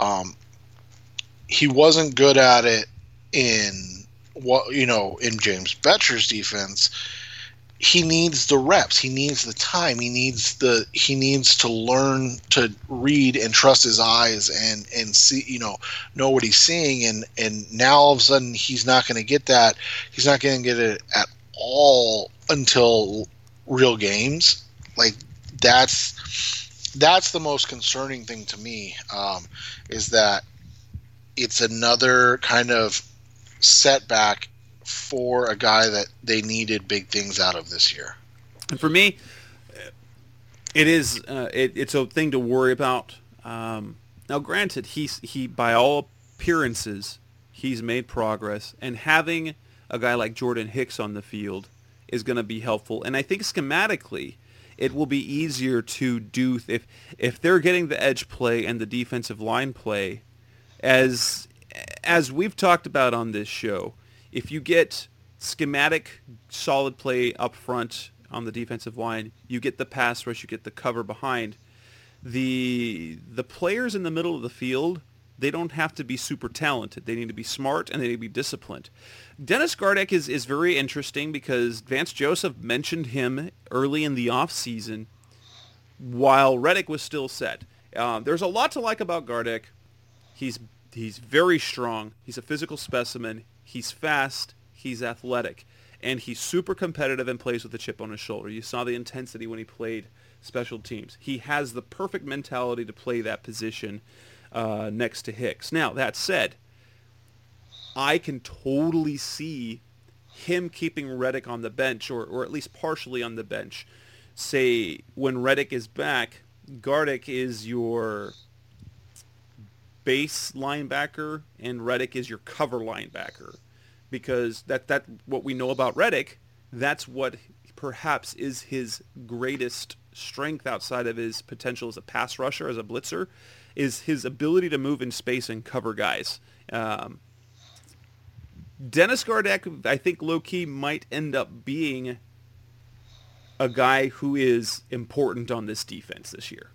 He wasn't good at it in James Betcher's defense. He needs the reps. He needs the time. He needs to learn to read and trust his eyes and see, know what he's seeing. And now all of a sudden he's not going to get that. He's not going to get it at all until real games. Like, that's the most concerning thing to me, is that it's another kind of setback for a guy that they needed big things out of this year. And for me, it is it's a thing to worry about. Now, granted, he by all appearances, he's made progress, and having a guy like Jordan Hicks on the field is going to be helpful. And I think schematically, it will be easier to do if they're getting the edge play and the defensive line play, as we've talked about on this show. If you get schematic, solid play up front on the defensive line, you get the pass rush, you get the cover behind. The players in the middle of the field, they don't have to be super talented. They need to be smart, and they need to be disciplined. Dennis Gardeck is very interesting because Vance Joseph mentioned him early in the offseason while Reddick was still set. There's a lot to like about Gardeck. He's very strong. He's a physical specimen. He's fast, he's athletic, and he's super competitive and plays with a chip on his shoulder. You saw the intensity when he played special teams. He has the perfect mentality to play that position next to Hicks. Now, that said, I can totally see him keeping Reddick on the bench, or at least partially on the bench. Say, when Reddick is back, Gardeck is your base linebacker and Reddick is your cover linebacker, because that what we know about Reddick, that's what perhaps is his greatest strength outside of his potential as a pass rusher, as a blitzer, is his ability to move in space and cover guys. Dennis Gardeck, I think low-key might end up being a guy who is important on this defense this year.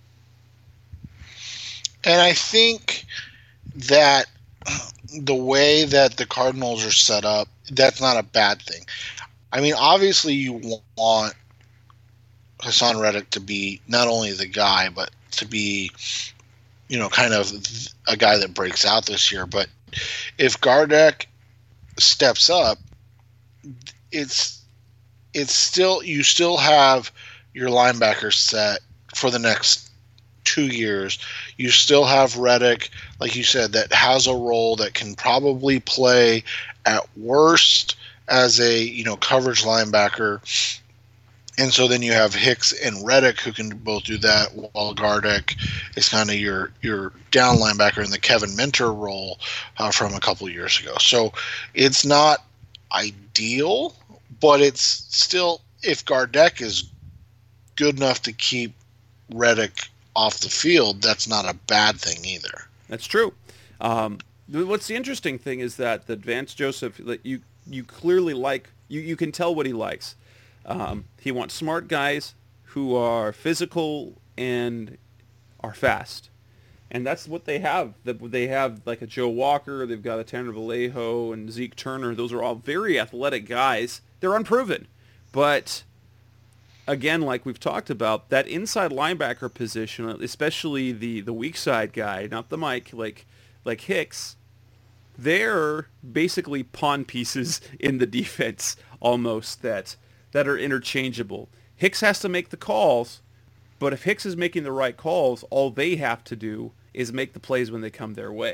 And I think that the way that the Cardinals are set up, that's not a bad thing. I mean, obviously you want Hassan Reddick to be not only the guy, but to be, kind of a guy that breaks out this year. But if Gardeck steps up, it's still, you still have your linebacker set for the next 2 years. You still have Reddick, like you said, that has a role that can probably play at worst as a coverage linebacker, and so then you have Hicks and Reddick who can both do that, while Gardeck is kind of your down linebacker in the Kevin Minter role from a couple of years ago. So it's not ideal, but it's still, if Gardeck is good enough to keep Reddick off the field, that's not a bad thing either. That's true. What's the interesting thing is that Vance Joseph, that you clearly like, you can tell what he likes. He wants smart guys who are physical and are fast. And that's what they have. They have like a Joe Walker, they've got a Tanner Vallejo and Zeke Turner. Those are all very athletic guys. They're unproven. But again, like we've talked about, that inside linebacker position, especially the weak side guy, not the Mike, like Hicks, they're basically pawn pieces in the defense almost that are interchangeable. Hicks has to make the calls, but if Hicks is making the right calls, all they have to do is make the plays when they come their way.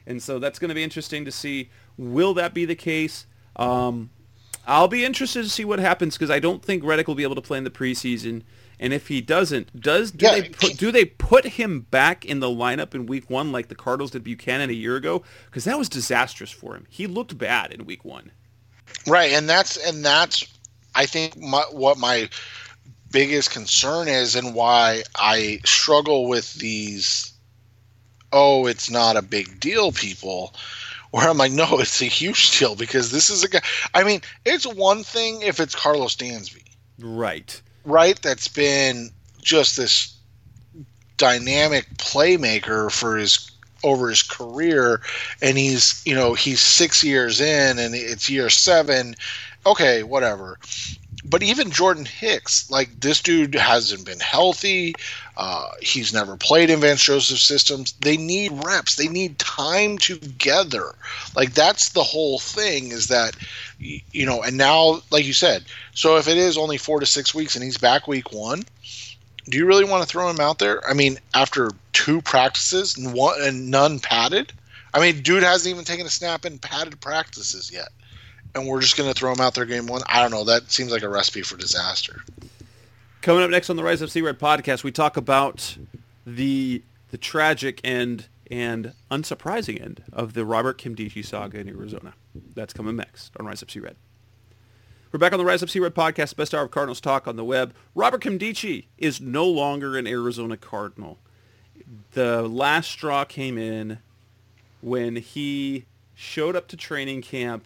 And so that's going to be interesting to see. Will that be the case? I'll be interested to see what happens because I don't think Reddick will be able to play in the preseason. And if he doesn't, do they put him back in the lineup in week 1 like the Cardinals did Buchanan a year ago? Because that was disastrous for him. He looked bad in week 1. Right, and that's I think what my biggest concern is, and why I struggle with these. Oh, it's not a big deal, people. Where I'm like, no, it's a huge deal because this is a guy. I mean, it's one thing if it's Carlos Dansby, right? That's been just this dynamic playmaker over his career, and he's 6 years in, and it's year 7. Okay, whatever. But even Jordan Hicks, like, this dude hasn't been healthy. He's never played in Vance Joseph systems. They need reps. They need time together. Like, that's the whole thing is that, and now, like you said, so if it is only 4 to 6 weeks and he's back week 1, do you really want to throw him out there? I mean, after 2 practices and none padded? I mean, dude hasn't even taken a snap in padded practices yet. And we're just going to throw him out there game 1. I don't know. That seems like a recipe for disaster. Coming up next on the Rise Up Sea Red podcast, we talk about the tragic and unsurprising end of the Robert Nkemdiche saga in Arizona. That's coming next on Rise Up Sea Red. We're back on the Rise Up Sea Red podcast, best hour of Cardinals talk on the web. Robert Nkemdiche is no longer an Arizona Cardinal. The last straw came in when he showed up to training camp.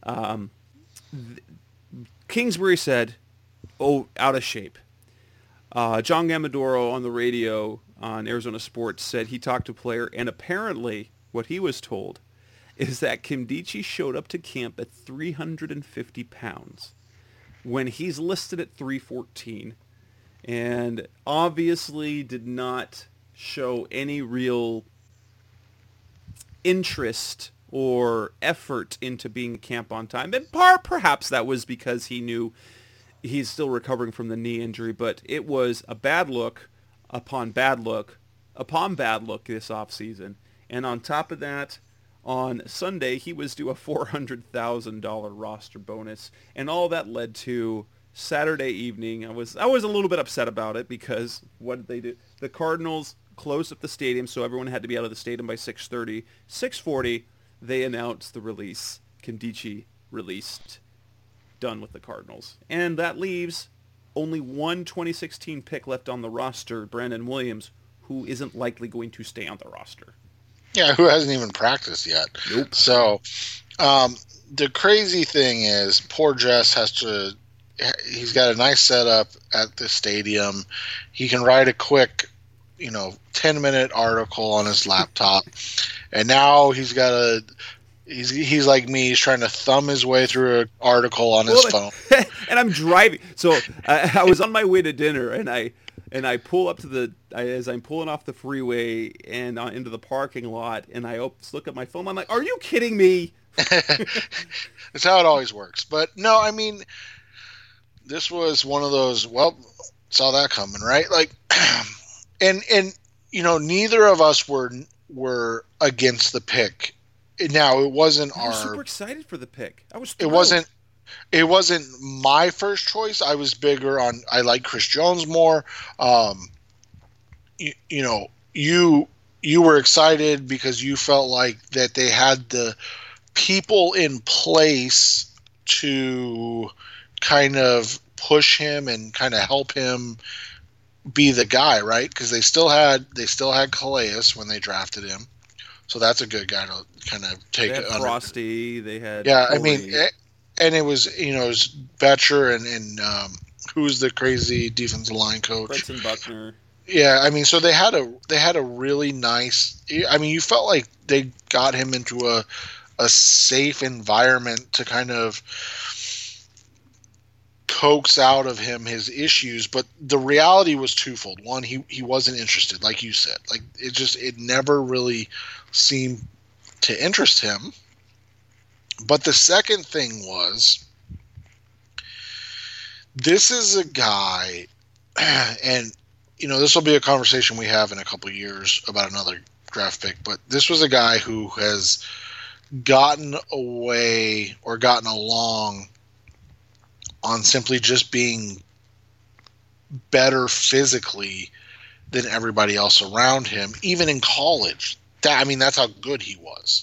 Kingsbury said, out of shape. John Gamadoro on the radio on Arizona Sports said he talked to a player, and apparently what he was told is that Nkemdiche showed up to camp at 350 pounds when he's listed at 314 and obviously did not show any real interest or effort into being at camp on time. And perhaps that was because he knew he's still recovering from the knee injury, but it was a bad look upon bad look upon bad look this offseason. And on top of that, on Sunday, he was due a $400,000 roster bonus, and all that led to Saturday evening. I was a little bit upset about it because what did they do? The Cardinals closed up the stadium, so everyone had to be out of the stadium by 6:30. 6:40, they announced the release. Nkemdiche released, done with the Cardinals. And that leaves only one 2016 pick left on the roster, Brandon Williams, who isn't likely going to stay on the roster. Yeah, who hasn't even practiced yet. Nope. So the crazy thing is poor Jess he's got a nice setup at the stadium. He can write a quick, 10-minute article on his laptop. And now he's like me. He's trying to thumb his way through an article on his phone. And I'm driving. So I was on my way to dinner, and I pull up to as I'm pulling off the freeway and into the parking lot, and I look at my phone. I'm like, are you kidding me? That's how it always works. But no, I mean, this was one of those, saw that coming, right? Like, and neither of us were against the pick. Now, it wasn't I was super excited for the pick. I was thrilled. It wasn't my first choice. I was bigger on. I like Chris Jones more. You were excited because you felt like that they had the people in place to kind of push him and kind of help him be the guy, right? Because they still had Calais when they drafted him, so that's a good guy to kind of take. They had Frosty. They had Corey. I mean. And it was, it was Betcher and who's the crazy defensive line coach? Brenton Buckner. Yeah, I mean, so they had a really nice. I mean, you felt like they got him into a safe environment to kind of coax out of him his issues. But the reality was twofold. One, he wasn't interested, like you said. Like it never really seemed to interest him. But the second thing was, this is a guy, and this will be a conversation we have in a couple of years about another draft pick, but this was a guy who has gotten away or gotten along on simply just being better physically than everybody else around him, even in college. That's how good he was.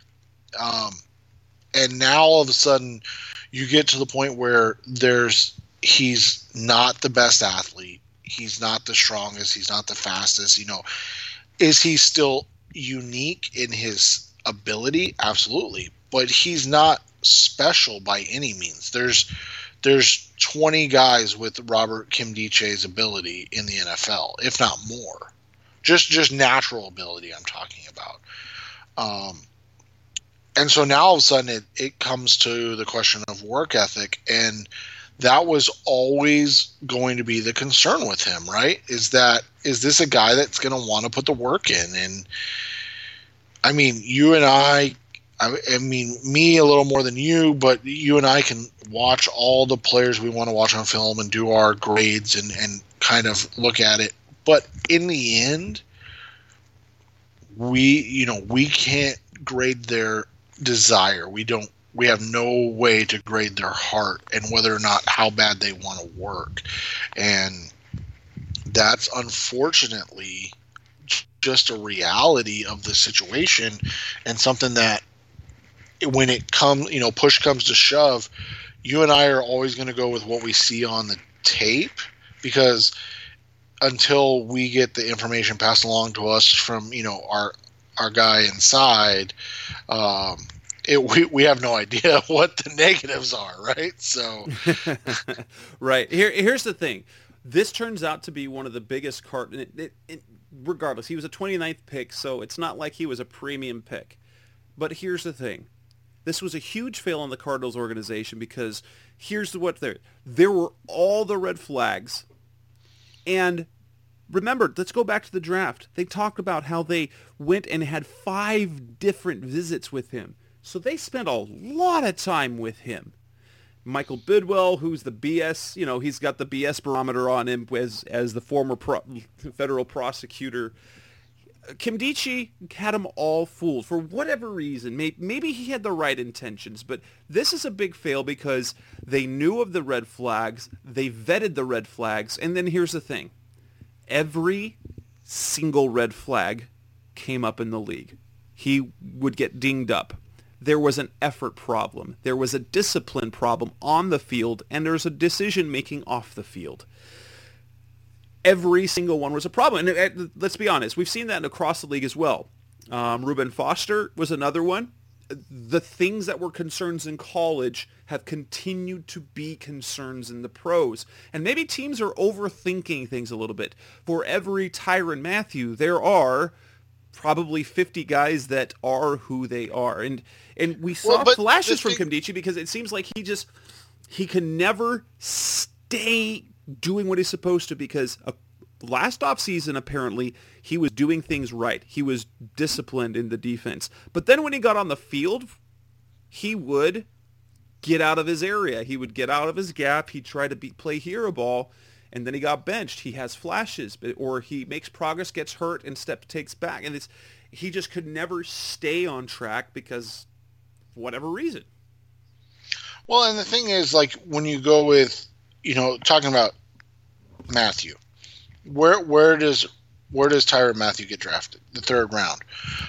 And now all of a sudden you get to the point where he's not the best athlete. He's not the strongest. He's not the fastest. Is he still unique in his ability? Absolutely. But he's not special by any means. There's 20 guys with Robert Nkemdiche's ability in the NFL, if not more. Just natural ability I'm talking about. And so now all of a sudden it comes to the question of work ethic, and that was always going to be the concern with him, right? Is this a guy that's going to want to put the work in? And I mean, you and I mean, me a little more than you, but you and I can watch all the players we want to watch on film and do our grades and kind of look at it. But in the end, we can't grade their desire. We have no way to grade their heart and whether or not how bad they want to work. And that's unfortunately just a reality of the situation, and something that when it comes, push comes to shove, you and I are always going to go with what we see on the tape, because until we get the information passed along to us from, our guy inside, we have no idea what the negatives are, right? So, right. Here's the thing. This turns out to be one of the biggest regardless, he was a 29th pick, so it's not like he was a premium pick. But here's the thing. This was a huge fail on the Cardinals organization, because here's what there were all the red flags. And remember, let's go back to the draft. They talked about how they went and had 5 different visits with him. So they spent a lot of time with him. Michael Bidwell, who's the BS, he's got the BS barometer on him as the former federal prosecutor. Nkemdiche had them all fooled for whatever reason. Maybe he had the right intentions, but this is a big fail because they knew of the red flags, they vetted the red flags, and then here's the thing. Every single red flag came up in the league. He would get dinged up. There was an effort problem. There was a discipline problem on the field, and there's a decision-making off the field. Every single one was a problem. And let's be honest, we've seen that across the league as well. Reuben Foster was another one. The things that were concerns in college have continued to be concerns in the pros. And maybe teams are overthinking things a little bit. For every Tyrann Mathieu, there are probably 50 guys that are who they are. And we saw flashes from Nkemdiche, because it seems like he can never stay doing what he's supposed to, because last offseason, apparently, he was doing things right. He was disciplined in the defense. But then when he got on the field, he would get out of his area. He would get out of his gap. He'd try to play hero ball, and then he got benched. He has flashes, or he makes progress, gets hurt, and takes back. And he just could never stay on track because for whatever reason. Well, and the thing is, like, when you go with, talking about Mathieu, where does Tyrann Mathieu get drafted? The 3rd round.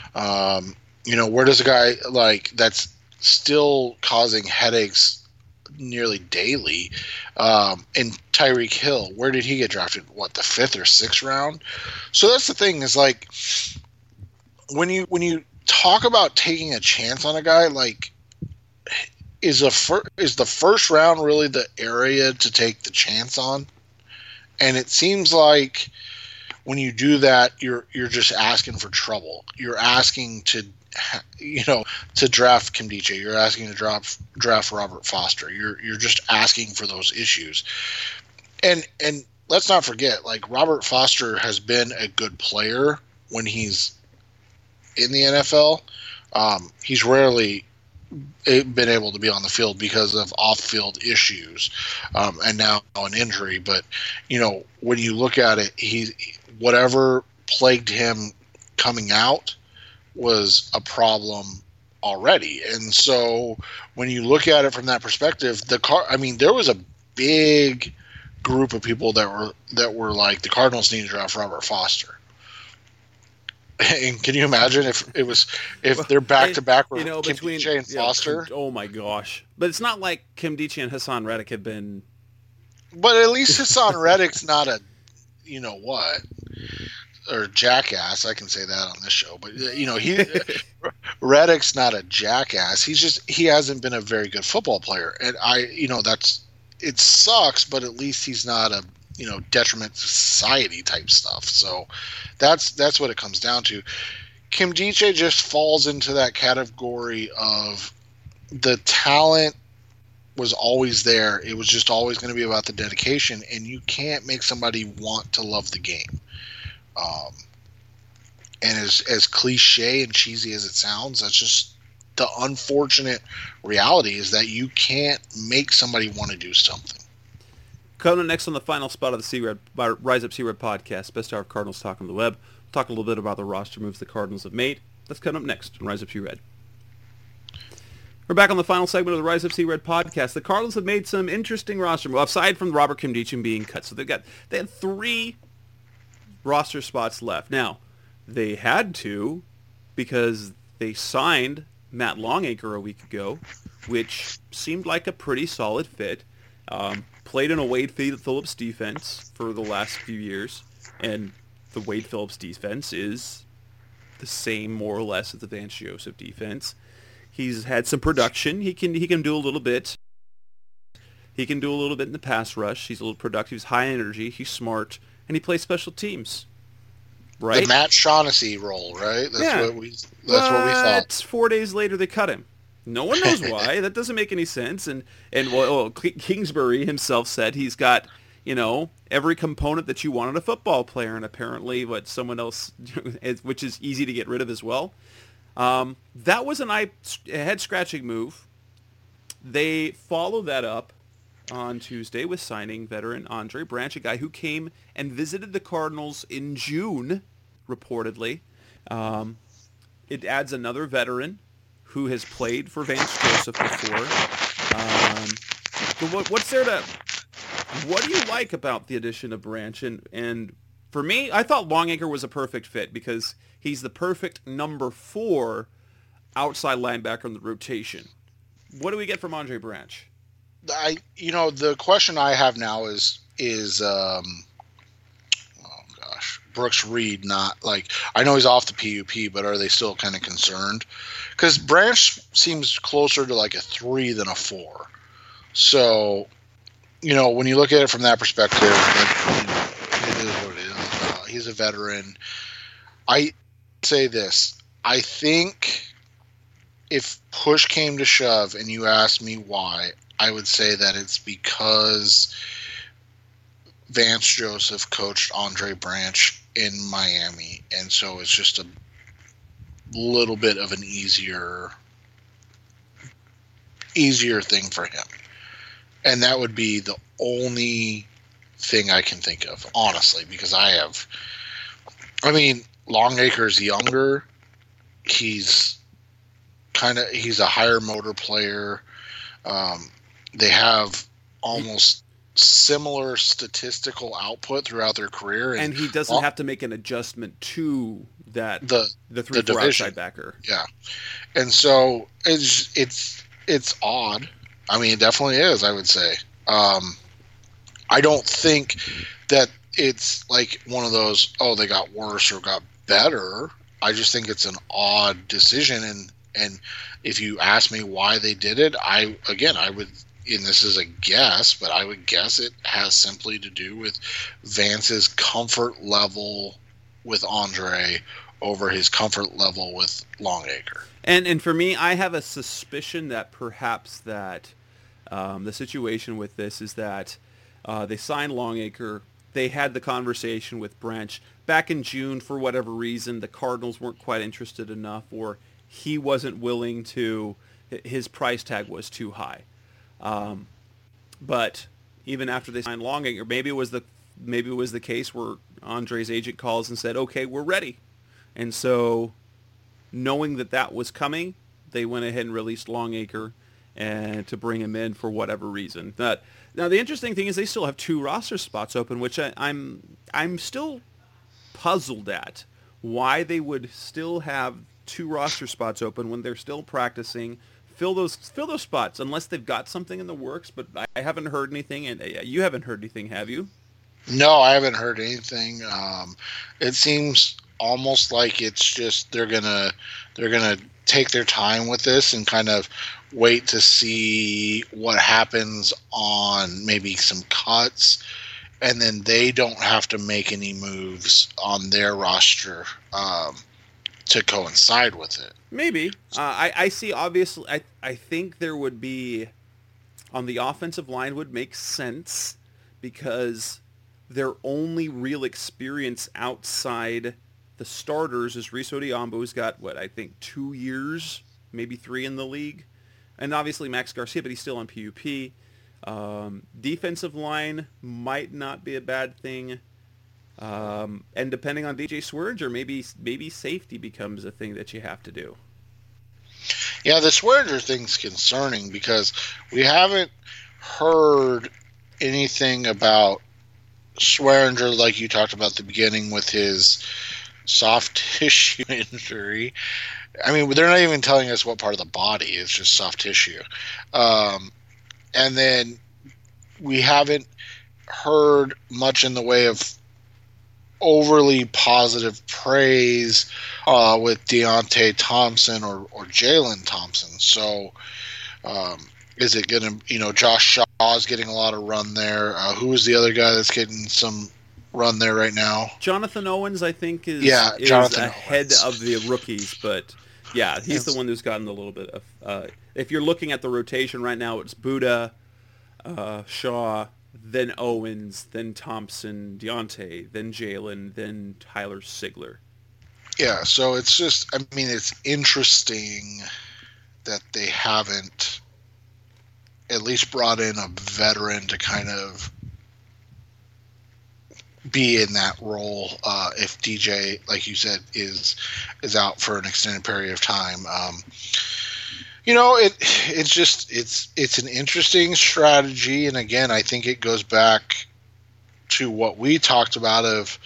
Where does a guy like that's still causing headaches nearly daily, and Tyreek Hill, where did he get drafted? What, the 5th or 6th round? So that's the thing, is like when you talk about taking a chance on a guy, like, is the first round really the area to take the chance on? And it seems like when you do that, you're just asking for trouble. You're asking to draft Nkemdiche. You're asking to draft Robert Foster. You're just asking for those issues. And let's not forget, like, Robert Foster has been a good player when he's in the NFL. He's rarely been able to be on the field because of off-field issues, and now an injury. But when you look at it, whatever plagued him coming out was a problem already. And so when you look at it from that perspective, there was a big group of people that were like, the Cardinals need to draft Robert Foster. And can you imagine if they're back to back with Kimdichie and Foster? Oh my gosh! But it's not like Kimdichie and Hassan Reddick have been. But at least Hassan Reddick's not a, or jackass. I can say that on this show. But Reddick's not a jackass. He hasn't been a very good football player, and it sucks. But at least he's not a detriment to society type stuff. So that's what it comes down to. Kimdichie just falls into that category of the talent was always there. It was just always going to be about the dedication, and you can't make somebody want to love the game. And as cliche and cheesy as it sounds, that's just the unfortunate reality, is that you can't make somebody want to do something. Coming up next on the final spot of the Rise Up Sea-Red podcast, best hour of Cardinals talk on the web. We'll talk a little bit about the roster moves the Cardinals have made. That's coming up next on Rise Up Sea-Red. We're back on the final segment of the Rise Up Sea-Red podcast. The Cardinals have made some interesting roster moves, aside from Robert Kimdichie being cut. So they had 3 roster spots left. Now, they had to, because they signed Matt Longacre a week ago, which seemed like a pretty solid fit. Played in a Wade Phillips defense for the last few years, and the Wade Phillips defense is the same, more or less, as the Vance Joseph defense. He's had some production. He can do a little bit. He can do a little bit in the pass rush. He's a little productive. He's high energy. He's smart, and he plays special teams. Right? The Matt Shaughnessy role, right? That's what we thought. 4 days later, they cut him. No one knows why. That doesn't make any sense. And Kingsbury himself said he's got, every component that you want in a football player, and apparently what someone else, which is easy to get rid of as well. That was a head-scratching move. They followed that up on Tuesday with signing veteran Andre Branch, a guy who came and visited the Cardinals in June, reportedly. It adds another veteran who has played for Vance Joseph before. What do you like about the addition of Branch? And for me, I thought Longacre was a perfect fit because he's the perfect number 4 outside linebacker in the rotation. What do we get from Andre Branch? The question I have now is Brooks Reed, not like, I know he's off the PUP, but are they still kind of concerned? Because Branch seems closer to like a 3 than a 4. So, when you look at it from that perspective, it is what it is. He's a veteran. I say this. I think if push came to shove and you asked me why, I would say that it's because Vance Joseph coached Andre Branch in Miami, and so it's just a little bit of an easier thing for him. And that would be the only thing I can think of, honestly, because Longacre's younger. He's a higher motor player. They have almost similar statistical output throughout their career, and he doesn't have to make an adjustment to that the 3-4 outside backer. Yeah, and so it's odd. I mean, it definitely is. I would say. I don't think that it's like one of those, they got worse or got better. I just think it's an odd decision, and if you ask me why they did it, I would. And this is a guess, but I would guess it has simply to do with Vance's comfort level with Andre over his comfort level with Longacre. And for me, I have a suspicion that perhaps that the situation with this is that they signed Longacre. They had the conversation with Branch back in June. For whatever reason, the Cardinals weren't quite interested enough, or he wasn't willing to. His price tag was too high. But even after they signed Longacre, maybe it was the case where Andre's agent calls and said, "Okay, we're ready," And so knowing that was coming, they went ahead and released Longacre and to bring him in for whatever reason. Now the interesting thing is they still have 2 roster spots open, which I'm still puzzled at why they would still have 2 roster spots open when they're still practicing. Fill those spots unless they've got something in the works. But I haven't heard anything, and you haven't heard anything, have you? No, I haven't heard anything. It seems almost like it's just they're gonna take their time with this and kind of wait to see what happens on maybe some cuts, and then they don't have to make any moves on their roster to coincide with it. Maybe. I see, obviously, I think there would be, on the offensive line would make sense because their only real experience outside the starters is Reese Odiombo, who's got, 2 years, maybe 3 in the league. And obviously Max Garcia, but he's still on PUP. Defensive line might not be a bad thing. And depending on DJ Swearinger, maybe safety becomes a thing that you have to do. Yeah, the Swearinger thing's concerning because we haven't heard anything about Swearinger like you talked about at the beginning with his soft tissue injury. I mean, they're not even telling us what part of the body. It's just soft tissue. And then we haven't heard much in the way of overly positive praise with Deontay Thompson or Jalen Thompson. So is it going to, Josh Shaw's getting a lot of run there. Who is the other guy that's getting some run there right now? Jonathan Owens, I think, is ahead of the rookies, but yeah, he's the one who's gotten a little bit of. If you're looking at the rotation right now, it's Buddha, Shaw, then Owens, then Thompson, Deontay, then Jalen, then Tyler Sigler. Yeah, so it's just, it's interesting that they haven't at least brought in a veteran to kind of be in that role if DJ, like you said, is out for an extended period of time. It's an interesting strategy, and again, I think it goes back to what we talked about of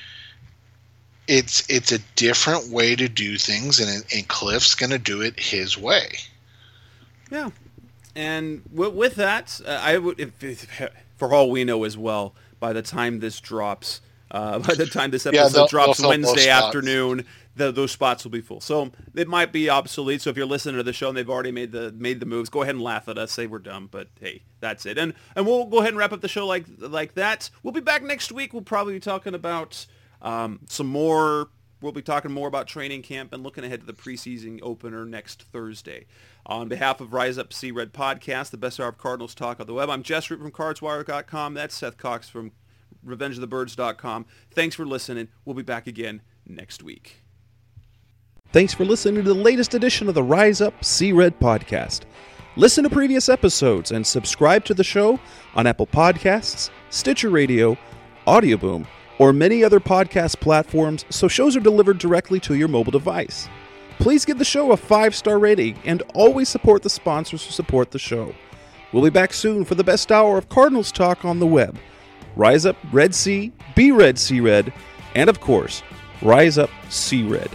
it's a different way to do things, and Cliff's going to do it his way. Yeah, and with that, I would, if for all we know as well, by the time this drops, by the time this episode drops Wednesday afternoon, those spots will be full. So it might be obsolete. So if you're listening to the show and they've already made the moves, go ahead and laugh at us, say we're dumb, but hey, that's it. And we'll go ahead and wrap up the show like that. We'll be back next week. We'll probably be talking about some more. We'll be talking more about training camp and looking ahead to the preseason opener next Thursday. On behalf of Rise Up See Red Podcast, the best hour of Cardinals talk on the web, I'm Jess Root from CardsWire.com. That's Seth Cox from RevengeOfTheBirds.com. Thanks for listening. We'll be back again next week. Thanks for listening to the latest edition of the Rise Up See Red Podcast. Listen to previous episodes and subscribe to the show on Apple Podcasts, Stitcher Radio, Audioboom, or many other podcast platforms so shows are delivered directly to your mobile device. Please give the show a 5-star rating and always support the sponsors who support the show. We'll be back soon for the best hour of Cardinals talk on the web. Rise Up Red Sea, Be Red See Red, and of course, Rise Up See Red.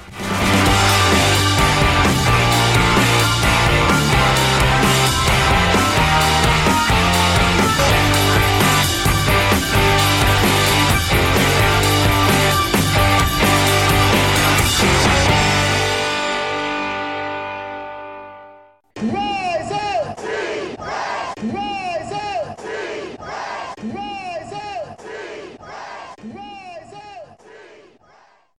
Roll!